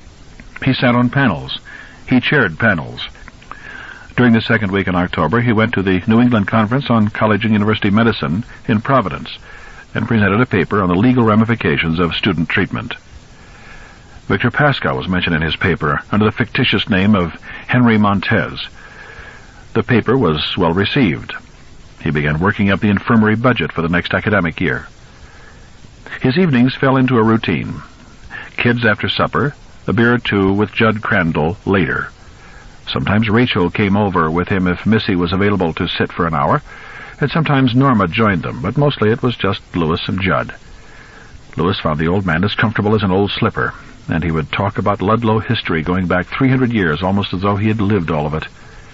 He sat on panels. He chaired panels. During the second week in October, he went to the New England Conference on College and University Medicine in Providence and presented a paper on the legal ramifications of student treatment. Victor Pascal was mentioned in his paper under the fictitious name of Henry Montez. The paper was well received. He began working up the infirmary budget for the next academic year. His evenings fell into a routine. Kids after supper, a beer or two with Judd Crandall later. Sometimes Rachel came over with him if Missy was available to sit for an hour, and sometimes Norma joined them, but mostly it was just Louis and Judd. Louis found the old man as comfortable as an old slipper, and he would talk about Ludlow history going back 300 years, almost as though he had lived all of it.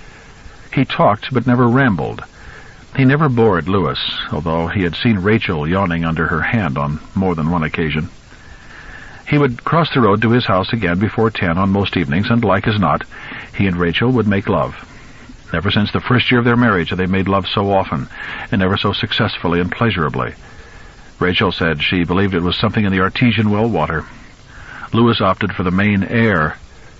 He talked, but never rambled. He never bored Louis, although he had seen Rachel yawning under her hand on more than one occasion. He would cross the road to his house again before 10 on most evenings, and like as not, he and Rachel would make love. Ever since the first year of their marriage they made love so often, and ever so successfully and pleasurably. Rachel said she believed it was something in the artesian well water. Louis opted for the Maine air.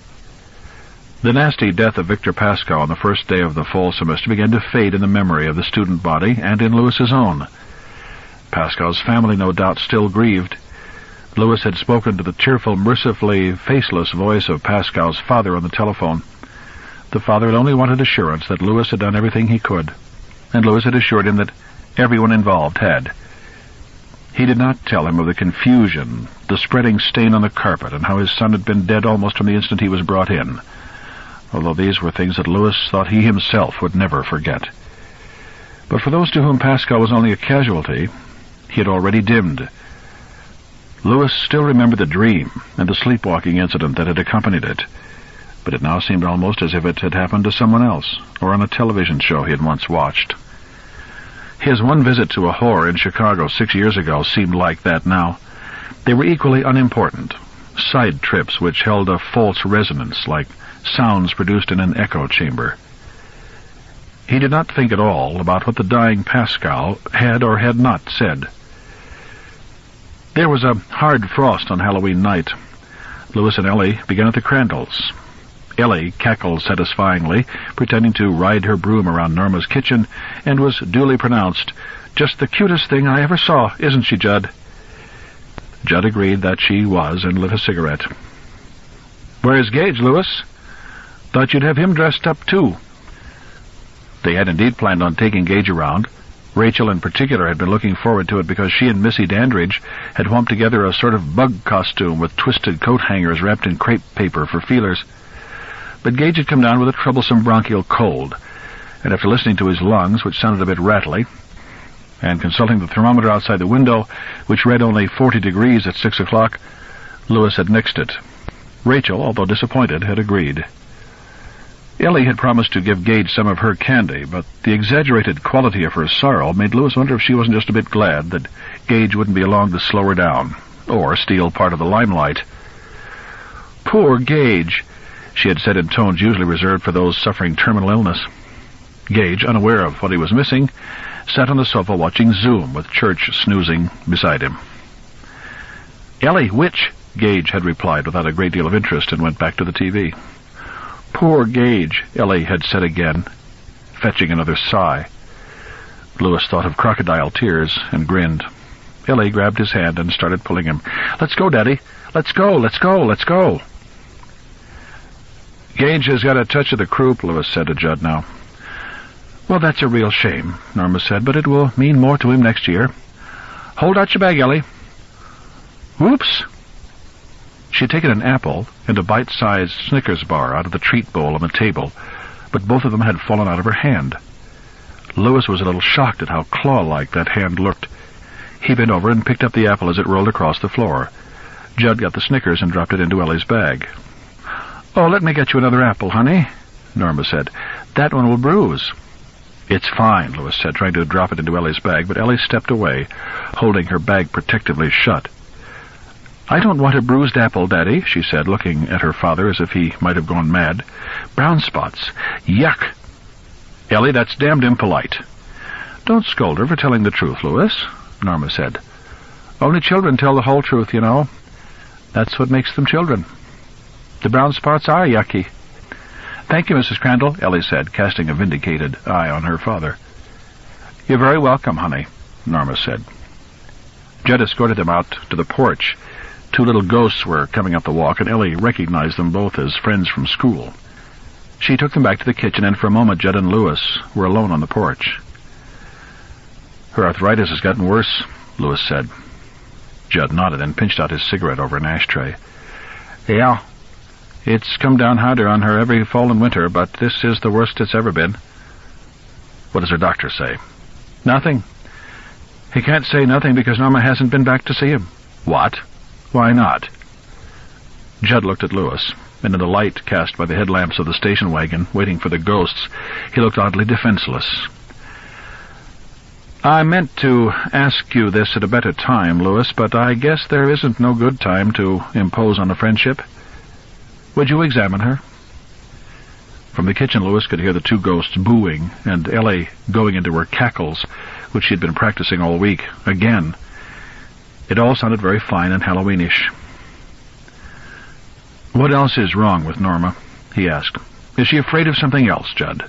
The nasty death of Victor Pascal on the first day of the fall semester began to fade in the memory of the student body and in Louis's own. Pascal's family no doubt still grieved. Louis had spoken to the cheerful, mercifully faceless voice of Pascal's father on the telephone. The father had only wanted assurance that Louis had done everything he could, and Louis had assured him that everyone involved had. He did not tell him of the confusion, the spreading stain on the carpet, and how his son had been dead almost from the instant he was brought in, although these were things that Louis thought he himself would never forget. But for those to whom Pascal was only a casualty, he had already dimmed. Louis still remembered the dream and the sleepwalking incident that had accompanied it, but it now seemed almost as if it had happened to someone else, or on a television show he had once watched. His one visit to a whore in Chicago 6 years ago seemed like that now. They were equally unimportant, side trips which held a false resonance, like sounds produced in an echo chamber. He did not think at all about what the dying Pascal had or had not said. There was a hard frost on Halloween night. Louis and Ellie began at the Crandalls. Ellie cackled satisfyingly, pretending to ride her broom around Norma's kitchen, and was duly pronounced, "Just the cutest thing I ever saw, isn't she, Judd?" Judd agreed that she was, and lit a cigarette. "Where's Gage, Louis? Thought you'd have him dressed up, too." They had indeed planned on taking Gage around. Rachel in particular had been looking forward to it because she and Missy Dandridge had whumped together a sort of bug costume with twisted coat hangers wrapped in crepe paper for feelers. But Gage had come down with a troublesome bronchial cold, and after listening to his lungs, which sounded a bit rattly, and consulting the thermometer outside the window, which read only 40 degrees at 6 o'clock, Louis had nixed it. Rachel, although disappointed, had agreed. Ellie had promised to give Gage some of her candy, but the exaggerated quality of her sorrow made Louis wonder if she wasn't just a bit glad that Gage wouldn't be along to slow her down, or steal part of the limelight. "Poor Gage," she had said in tones usually reserved for those suffering terminal illness. Gage, unaware of what he was missing, sat on the sofa watching Zoom with Church snoozing beside him. "Ellie, which?" Gage had replied without a great deal of interest and went back to the TV. "Poor Gage," Ellie had said again, fetching another sigh. Louis thought of crocodile tears and grinned. Ellie grabbed his hand and started pulling him. "Let's go, Daddy. Let's go, let's go, let's go." "Gage has got a touch of the croup," Louis said to Judd now. "Well, that's a real shame," Norma said, "but it will mean more to him next year. Hold out your bag, Ellie." Whoops! She had taken an apple and a bite-sized Snickers bar out of the treat bowl on the table, but both of them had fallen out of her hand. Louis was a little shocked at how claw-like that hand looked. He bent over and picked up the apple as it rolled across the floor. Judd got the Snickers and dropped it into Ellie's bag. "Oh, let me get you another apple, honey," Norma said. "That one will bruise." "It's fine," Louis said, trying to drop it into Ellie's bag, but Ellie stepped away, holding her bag protectively shut. "I don't want a bruised apple, Daddy," she said, looking at her father as if he might have gone mad. "Brown spots. Yuck!" "Ellie, that's damned impolite." "Don't scold her for telling the truth, Louis," Norma said. "Only children tell the whole truth, you know. That's what makes them children. The brown spots are yucky." "Thank you, Mrs. Crandall," Ellie said, casting a vindicated eye on her father. "You're very welcome, honey," Norma said. Judd escorted them out to the porch. Two little ghosts were coming up the walk, and Ellie recognized them both as friends from school. She took them back to the kitchen, and for a moment Judd and Louis were alone on the porch. "Her arthritis has gotten worse," Louis said. Judd nodded and pinched out his cigarette over an ashtray. "Yeah, it's come down harder on her every fall and winter, but this is the worst it's ever been." "What does her doctor say?" "Nothing. He can't say nothing because Norma hasn't been back to see him." "What? Why not?" Judd looked at Louis, and in the light cast by the headlamps of the station wagon, waiting for the ghosts, he looked oddly defenseless. "I meant to ask you this at a better time, Louis, but I guess there isn't no good time to impose on a friendship. Would you examine her?" From the kitchen, Louis could hear the two ghosts booing, and Ellie going into her cackles, which she had been practicing all week, again. It all sounded very fine and Halloweenish. "What else is wrong with Norma?" he asked. "Is she afraid of something else, Judd?"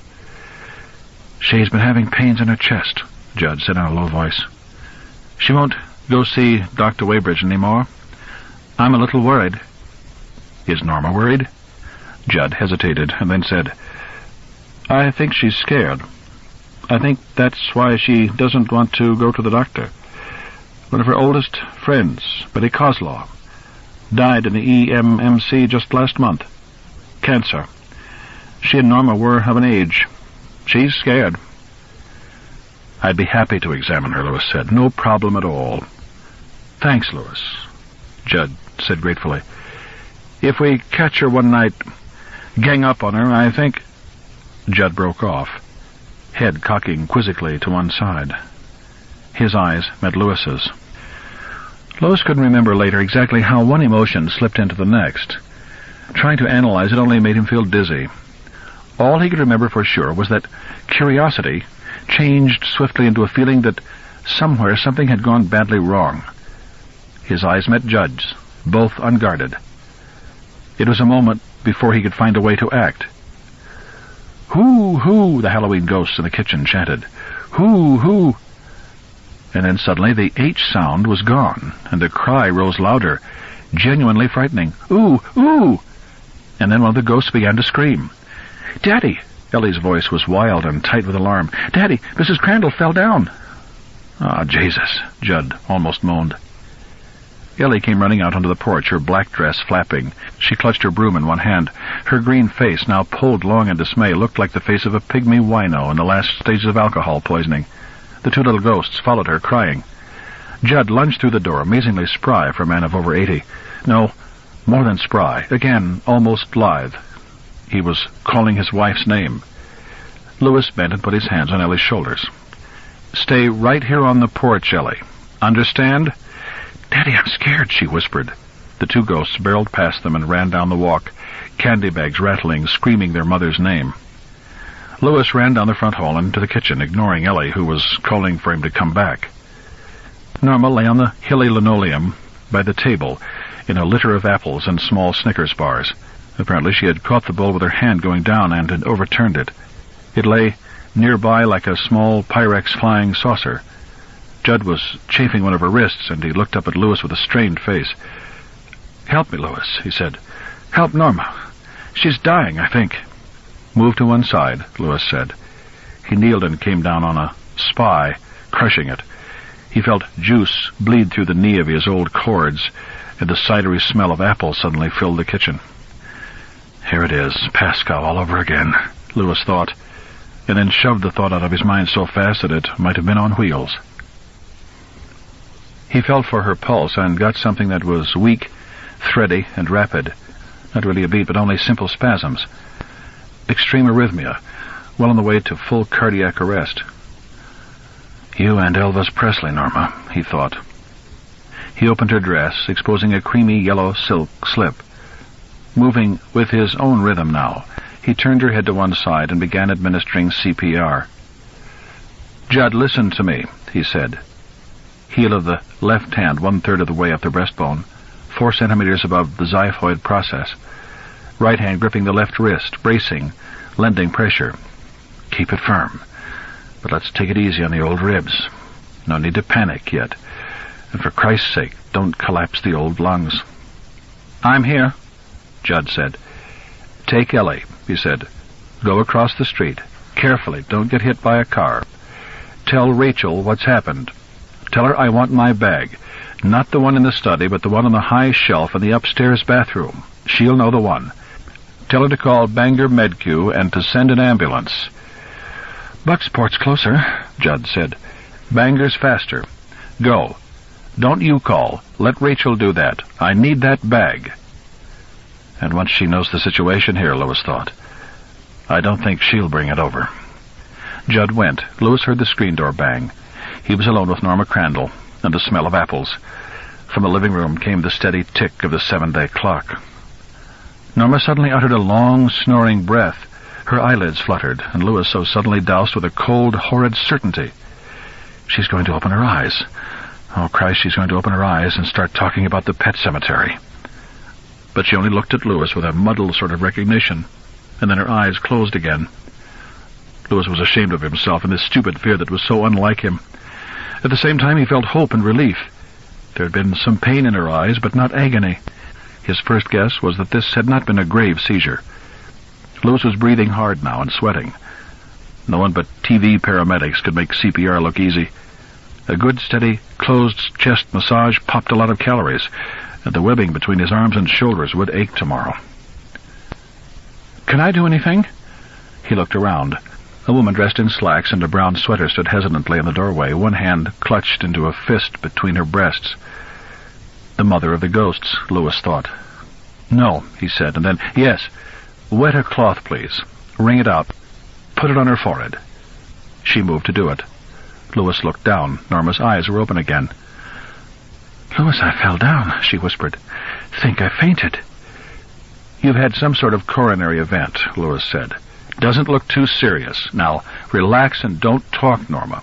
"She's been having pains in her chest," Judd said in a low voice. "She won't go see Dr. Weybridge any more. I'm a little worried." "Is Norma worried?" Judd hesitated and then said, "I think she's scared. I think that's why she doesn't want to go to the doctor. One of her oldest friends, Betty Coslaw, died in the EMMC just last month. Cancer. She and Norma were of an age. She's scared." "I'd be happy to examine her," Louis said. "No problem at all." "Thanks, Louis," Judd said gratefully. "If we catch her one night, gang up on her, I think—" Judd broke off, head cocking quizzically to one side. His eyes met Louis's. Louis couldn't remember later exactly how one emotion slipped into the next. Trying to analyze it only made him feel dizzy. All he could remember for sure was that curiosity changed swiftly into a feeling that somewhere something had gone badly wrong. His eyes met Judd's, both unguarded. It was a moment before he could find a way to act. "Hoo, hoo," the Halloween ghosts in the kitchen chanted. "Hoo, hoo." And then suddenly the H sound was gone, and the cry rose louder, genuinely frightening. "Ooh, ooh!" And then one of the ghosts began to scream. "Daddy!" Ellie's voice was wild and tight with alarm. "Daddy, Mrs. Crandall fell down." "Ah, Jesus," Judd almost moaned. Ellie came running out onto the porch, her black dress flapping. She clutched her broom in one hand. Her green face, now pulled long in dismay, looked like the face of a pygmy wino in the last stages of alcohol poisoning. The two little ghosts followed her, crying. Judd lunged through the door, amazingly spry for a man of over 80. "No, More than spry, again, almost lithe. He was calling his wife's name. Louis bent and put his hands on Ellie's shoulders. "Stay right here on the porch, Ellie. Understand?" "Daddy, I'm scared," she whispered. The two ghosts barreled past them and ran down the walk, candy bags rattling, screaming their mother's name. Louis ran down the front hall and into the kitchen, ignoring Ellie, who was calling for him to come back. Norma lay on the hilly linoleum by the table, in a litter of apples and small Snickers bars. Apparently she had caught the bowl with her hand going down and had overturned it. It lay nearby like a small Pyrex flying saucer. Judd was chafing one of her wrists, and he looked up at Louis with a strained face. "Help me, Louis," he said. "Help Norma. She's dying, I think." "Move to one side," Louis said. He kneeled and came down on a spy, crushing it. He felt juice bleed through the knee of his old cords, and the cidery smell of apples suddenly filled the kitchen. "Here it is, Pascal all over again," Louis thought, and then shoved the thought out of his mind so fast that it might have been on wheels. He felt for her pulse and got something that was weak, thready, and rapid. Not really a beat, but only simple spasms. Extreme arrhythmia, well on the way to full cardiac arrest. "You and Elvis Presley, Norma," he thought. He opened her dress, exposing a creamy yellow silk slip. Moving with his own rhythm now, he turned her head to one side and began administering CPR. "Judd, listen to me," he said. Heel of the left hand 1/3 of the way up the breastbone, 4 centimeters above the xiphoid process. Right hand gripping the left wrist, bracing, lending pressure. "Keep it firm. But let's take it easy on the old ribs. No need to panic yet. And for Christ's sake, don't collapse the old lungs." "I'm here," Judd said. "Take Ellie," he said. "Go across the street. Carefully, don't get hit by a car. Tell Rachel what's happened. Tell her I want my bag. Not the one in the study, but the one on the high shelf in the upstairs bathroom. She'll know the one. Tell her to call Bangor Medq and to send an ambulance." "Bucksport's closer," Judd said. "Bangor's faster. Go. Don't you call. Let Rachel do that. I need that bag." And once she knows the situation here, Louis thought, I don't think she'll bring it over. Judd went. Louis heard the screen door bang. He was alone with Norma Crandall and the smell of apples. From the living room came the steady tick of the 7-day clock. Norma suddenly uttered a long, snoring breath. Her eyelids fluttered, and Louis so suddenly doused with a cold, horrid certainty. She's going to open her eyes. Oh, Christ, she's going to open her eyes and start talking about the pet cemetery. But she only looked at Louis with a muddled sort of recognition, and then her eyes closed again. Louis was ashamed of himself in this stupid fear that was so unlike him. At the same time, he felt hope and relief. There had been some pain in her eyes, but not agony. His first guess was that this had not been a grave seizure. Louis was breathing hard now and sweating. No one but TV paramedics could make CPR look easy. A good, steady, closed chest massage popped a lot of calories, and the webbing between his arms and shoulders would ache tomorrow. "Can I do anything?" He looked around. A woman dressed in slacks and a brown sweater stood hesitantly in the doorway, one hand clutched into a fist between her breasts. The mother of the ghosts, Louis thought. "No," he said, and then, "Yes. Wet a cloth, please. Wring it out. Put it on her forehead." She moved to do it. Louis looked down. Norma's eyes were open again. "Louis, I fell down," she whispered. "Think I fainted." "You've had some sort of coronary event," Louis said. "Doesn't look too serious. Now, relax and don't talk, Norma."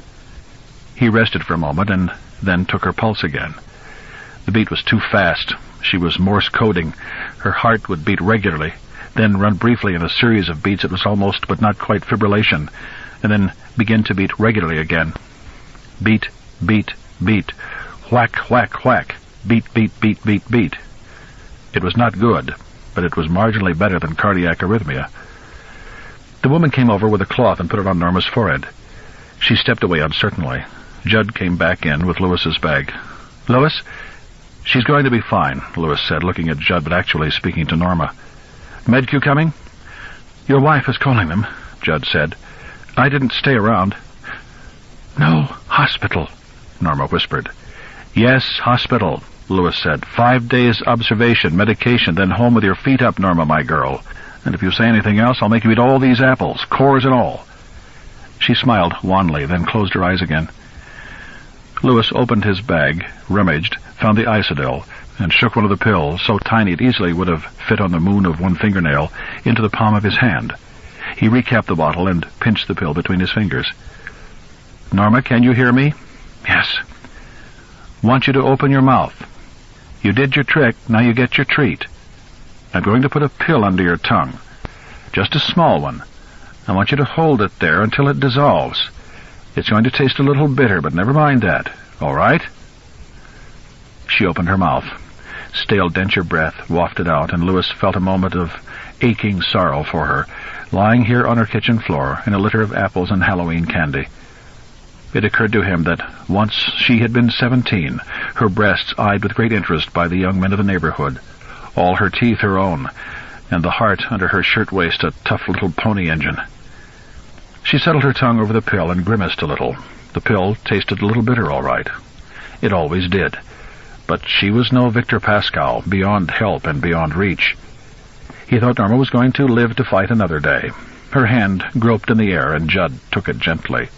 He rested for a moment and then took her pulse again. The beat was too fast. She was Morse coding. Her heart would beat regularly, then run briefly in a series of beats that was almost but not quite fibrillation, and then begin to beat regularly again. Beat, beat, beat. Whack, whack, whack. Beat, beat, beat, beat, beat. It was not good, but it was marginally better than cardiac arrhythmia. The woman came over with a cloth and put it on Norma's forehead. She stepped away uncertainly. Judd came back in with Louis's bag. "Louis?" "She's going to be fine," Louis said, looking at Judd but actually speaking to Norma. "Medq coming?" "Your wife is calling them," Judd said. "I didn't stay around." "No, hospital," Norma whispered. "Yes, hospital. Lewis said. 5 days observation, medication, then home with your feet up, Norma, my girl. And if you say anything else, I'll make you eat all these apples, cores and all. She smiled wanly, then closed her eyes again. Lewis opened his bag, rummaged, found the Isodil, and shook one of the pills, so tiny it easily would have fit on the moon of one fingernail, into the palm of his hand. He recapped the bottle and pinched the pill between his fingers. Norma, can you hear me? Yes. Want you to open your mouth. You did your trick, now you get your treat. I'm going to put a pill under your tongue. Just a small one. I want you to hold it there until it dissolves. It's going to taste a little bitter, but never mind that. All right? She opened her mouth. Stale denture breath wafted out, and Lewis felt a moment of aching sorrow for her, lying here on her kitchen floor in a litter of apples and Halloween candy. It occurred to him that once she had been 17, her breasts eyed with great interest by the young men of the neighborhood, all her teeth her own, and the heart under her shirtwaist a tough little pony engine. She settled her tongue over the pill and grimaced a little. The pill tasted a little bitter, all right. It always did. But she was no Victor Pascal, beyond help and beyond reach. He thought Norma was going to live to fight another day. Her hand groped in the air, and Judd took it gently.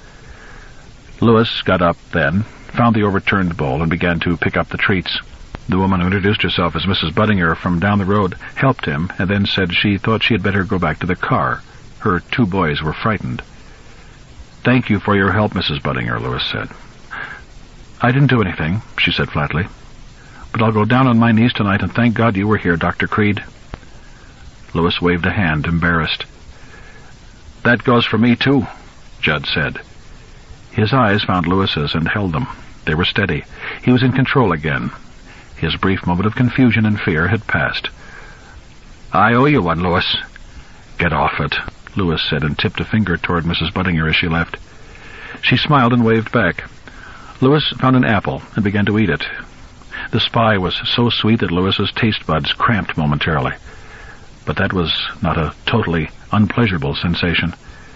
Lewis got up then, found the overturned bowl, and began to pick up the treats. The woman who introduced herself as Mrs. Budinger from down the road helped him, and then said she thought she had better go back to the car. Her 2 boys were frightened. Thank you for your help, Mrs. Budinger, Lewis said. I didn't do anything, she said flatly. But I'll go down on my knees tonight and thank God you were here, Dr. Creed. Lewis waved a hand, embarrassed. That goes for me, too, Judd said. His eyes found Lewis's and held them. They were steady. He was in control again. His brief moment of confusion and fear had passed. I owe you one, Lewis. Get off it, Lewis said, and tipped a finger toward Mrs. Budinger as she left. She smiled and waved back. Lewis found an apple and began to eat it. The spy was so sweet that Lewis's taste buds cramped momentarily. But that was not a totally unpleasurable sensation.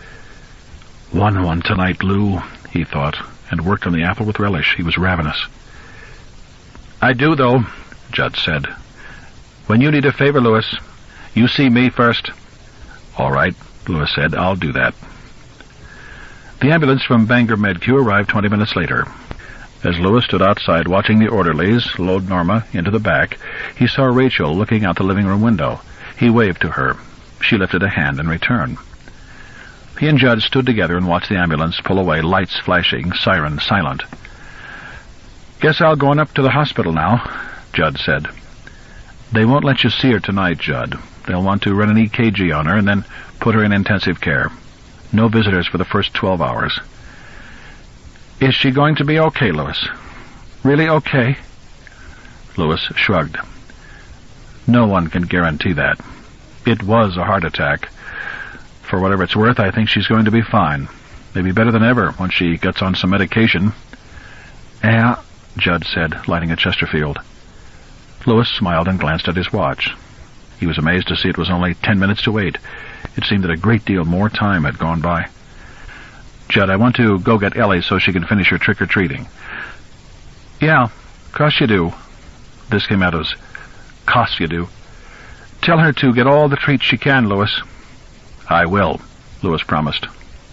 One tonight, Lou, he thought, and worked on the apple with relish. He was ravenous. I do, though, Judd said. When you need a favor, Lewis, you see me first. All right, Lewis said, I'll do that. The ambulance from Bangor Medq arrived 20 minutes later. As Lewis stood outside watching the orderlies load Norma into the back, he saw Rachel looking out the living room window. He waved to her. She lifted a hand in return. He and Judd stood together and watched the ambulance pull away, lights flashing, siren silent. Guess I'll go on up to the hospital now, Judd said. They won't let you see her tonight, Judd. They'll want to run an EKG on her and then put her in intensive care. No visitors for the first 12 hours. Is she going to be okay, Lewis? Really okay? Lewis shrugged. No one can guarantee that. It was a heart attack. For whatever it's worth, I think she's going to be fine. Maybe better than ever once she gets on some medication. Yeah, Judd said, lighting a Chesterfield. Lewis smiled and glanced at his watch. He was amazed to see it was only 10 minutes to wait. It seemed that a great deal more time had gone by. Judd, I want to go get Ellie so she can finish her trick-or-treating. Yeah, course you do. This came out as, course you do. Tell her to get all the treats she can, Lewis. I will, Lewis promised.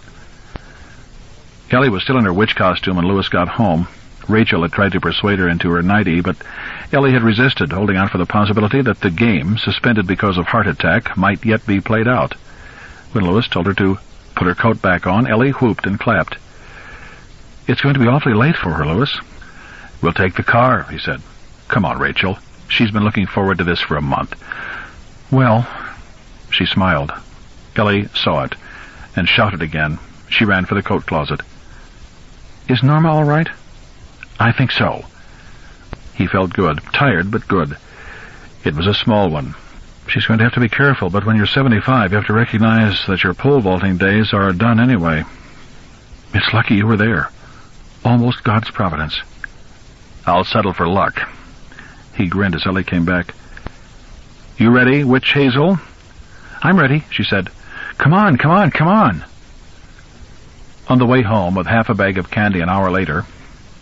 Ellie was still in her witch costume when Lewis got home. Rachel had tried to persuade her into her nightie, but Ellie had resisted, holding out for the possibility that the game, suspended because of heart attack, might yet be played out. When Lewis told her to put her coat back on, Ellie whooped and clapped. It's going to be awfully late for her, Lewis. We'll take the car, he said. Come on, Rachel. She's been looking forward to this for a month. Well, she smiled. Ellie saw it and shouted again. She ran for the coat closet. Is Norma all right? I think so. He felt good, tired but good. It was a small one. She's going to have to be careful, but when you're 75, you have to recognize that your pole vaulting days are done anyway. It's lucky you were there. Almost God's providence. I'll settle for luck. He grinned as Ellie came back. You ready, Witch Hazel? I'm ready, she said. Come on, come on, come on. On the way home, with half a bag of candy an hour later,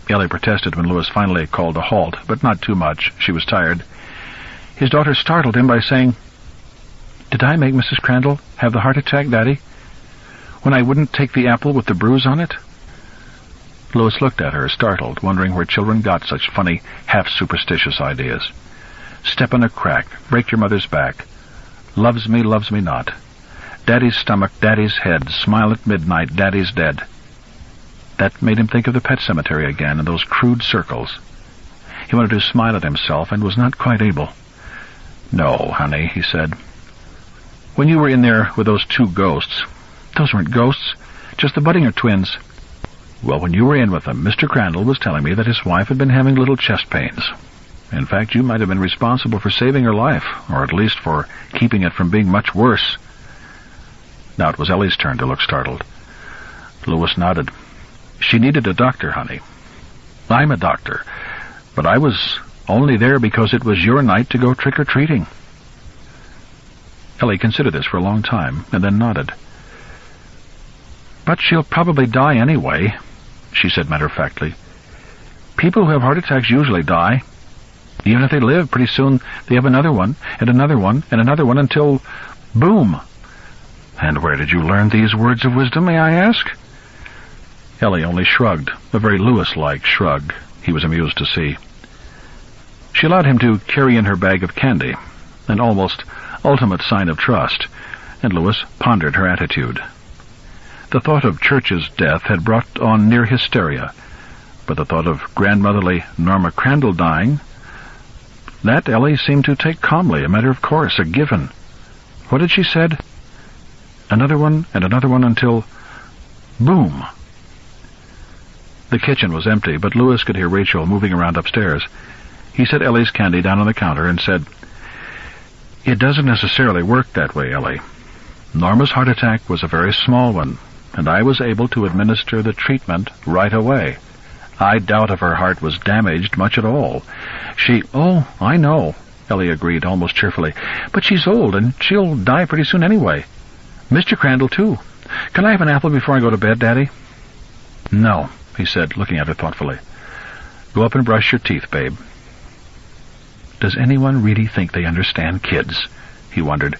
Ellie protested when Louis finally called a halt, but not too much. She was tired. His daughter startled him by saying, "Did I make Mrs. Crandall have the heart attack, Daddy? When I wouldn't take the apple with the bruise on it?" Louis looked at her, startled, wondering where children got such funny, half-superstitious ideas. Step on a crack, break your mother's back. Loves me not. Daddy's stomach, Daddy's head, smile at midnight, Daddy's dead. That made him think of the pet cemetery again and those crude circles. He wanted to smile at himself and was not quite able. "No, honey," he said. "When you were in there with those two ghosts—" "Those weren't ghosts, just the Buttinger twins." "Well, when you were in with them, Mr. Crandall was telling me that his wife had been having little chest pains. In fact, you might have been responsible for saving her life, or at least for keeping it from being much worse." Now it was Ellie's turn to look startled. Louis nodded. "She needed a doctor, honey. I'm a doctor, but I was only there because it was your night to go trick-or-treating." Ellie considered this for a long time, and then nodded. "But she'll probably die anyway," she said matter-of-factly. "People who have heart attacks usually die. Even if they live, pretty soon they have another one, and another one, and another one, until... boom!" "And where did you learn these words of wisdom, may I ask?" Ellie only shrugged, a very Louis-like shrug, he was amused to see. She allowed him to carry in her bag of candy, an almost ultimate sign of trust, and Louis pondered her attitude. The thought of Church's death had brought on near hysteria, but the thought of grandmotherly Norma Crandall dying, that Ellie seemed to take calmly, a matter of course, a given. What had she said? Another one and another one until... boom! The kitchen was empty, but Louis could hear Rachel moving around upstairs. He set Ellie's candy down on the counter and said, "It doesn't necessarily work that way, Ellie. Norma's heart attack was a very small one, and I was able to administer the treatment right away. I doubt if her heart was damaged much at all. She—" "Oh, I know," Ellie agreed almost cheerfully. "But she's old, and she'll die pretty soon anyway. Mr. Crandall, too. Can I have an apple before I go to bed, Daddy?" "No," he said, looking at her thoughtfully. "Go up and brush your teeth, babe." Does anyone really think they understand kids? He wondered.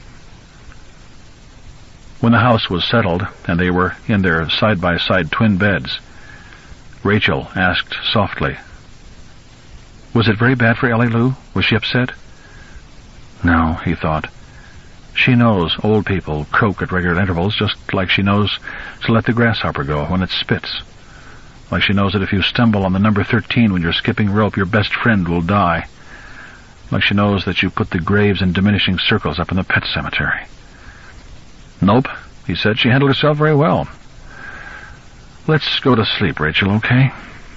When the house was settled, and they were in their side-by-side twin beds, Rachel asked softly, "Was it very bad for Ellie, Lou? Was she upset?" No, he thought. She knows old people croak at regular intervals, just like she knows to let the grasshopper go when it spits. Like she knows that if you stumble on the number 13 when you're skipping rope, your best friend will die. Like she knows that you put the graves in diminishing circles up in the pet cemetery. "Nope," he said. "She handled herself very well. Let's go to sleep, Rachel, okay?"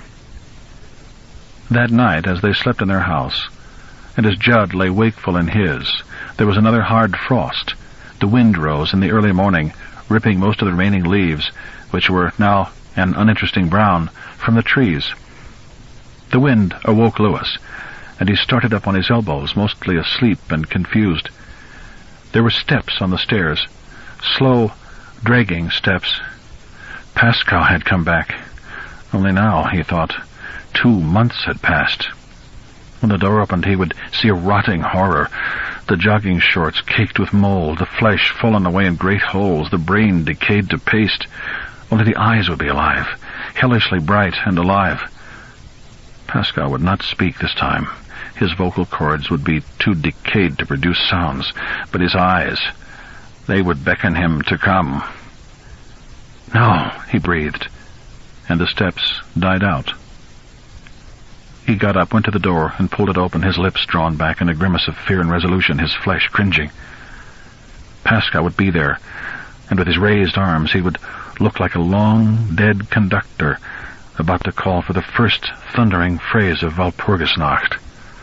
That night, as they slept in their house, and as Judd lay wakeful in his, there was another hard frost. The wind rose in the early morning, ripping most of the remaining leaves, which were now an uninteresting brown, from the trees. The wind awoke Louis, and he started up on his elbows, mostly asleep and confused. There were steps on the stairs, slow, dragging steps. Pascal had come back. Only now, he thought, 2 months had passed. When the door opened, he would see a rotting horror. The jogging shorts caked with mold, the flesh fallen away in great holes, the brain decayed to paste. Only the eyes would be alive, hellishly bright and alive. Pascal would not speak this time. His vocal cords would be too decayed to produce sounds, but his eyes, they would beckon him to come. "No," he breathed, and the steps died out. He got up, went to the door, and pulled it open, his lips drawn back in a grimace of fear and resolution, his flesh cringing. Pascal would be there, and with his raised arms he would look like a long, dead conductor about to call for the first thundering phrase of Walpurgisnacht.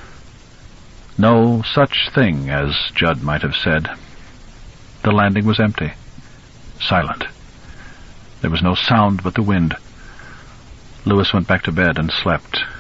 No such thing, as Judd might have said. The landing was empty, silent. There was no sound but the wind. Louis went back to bed and slept.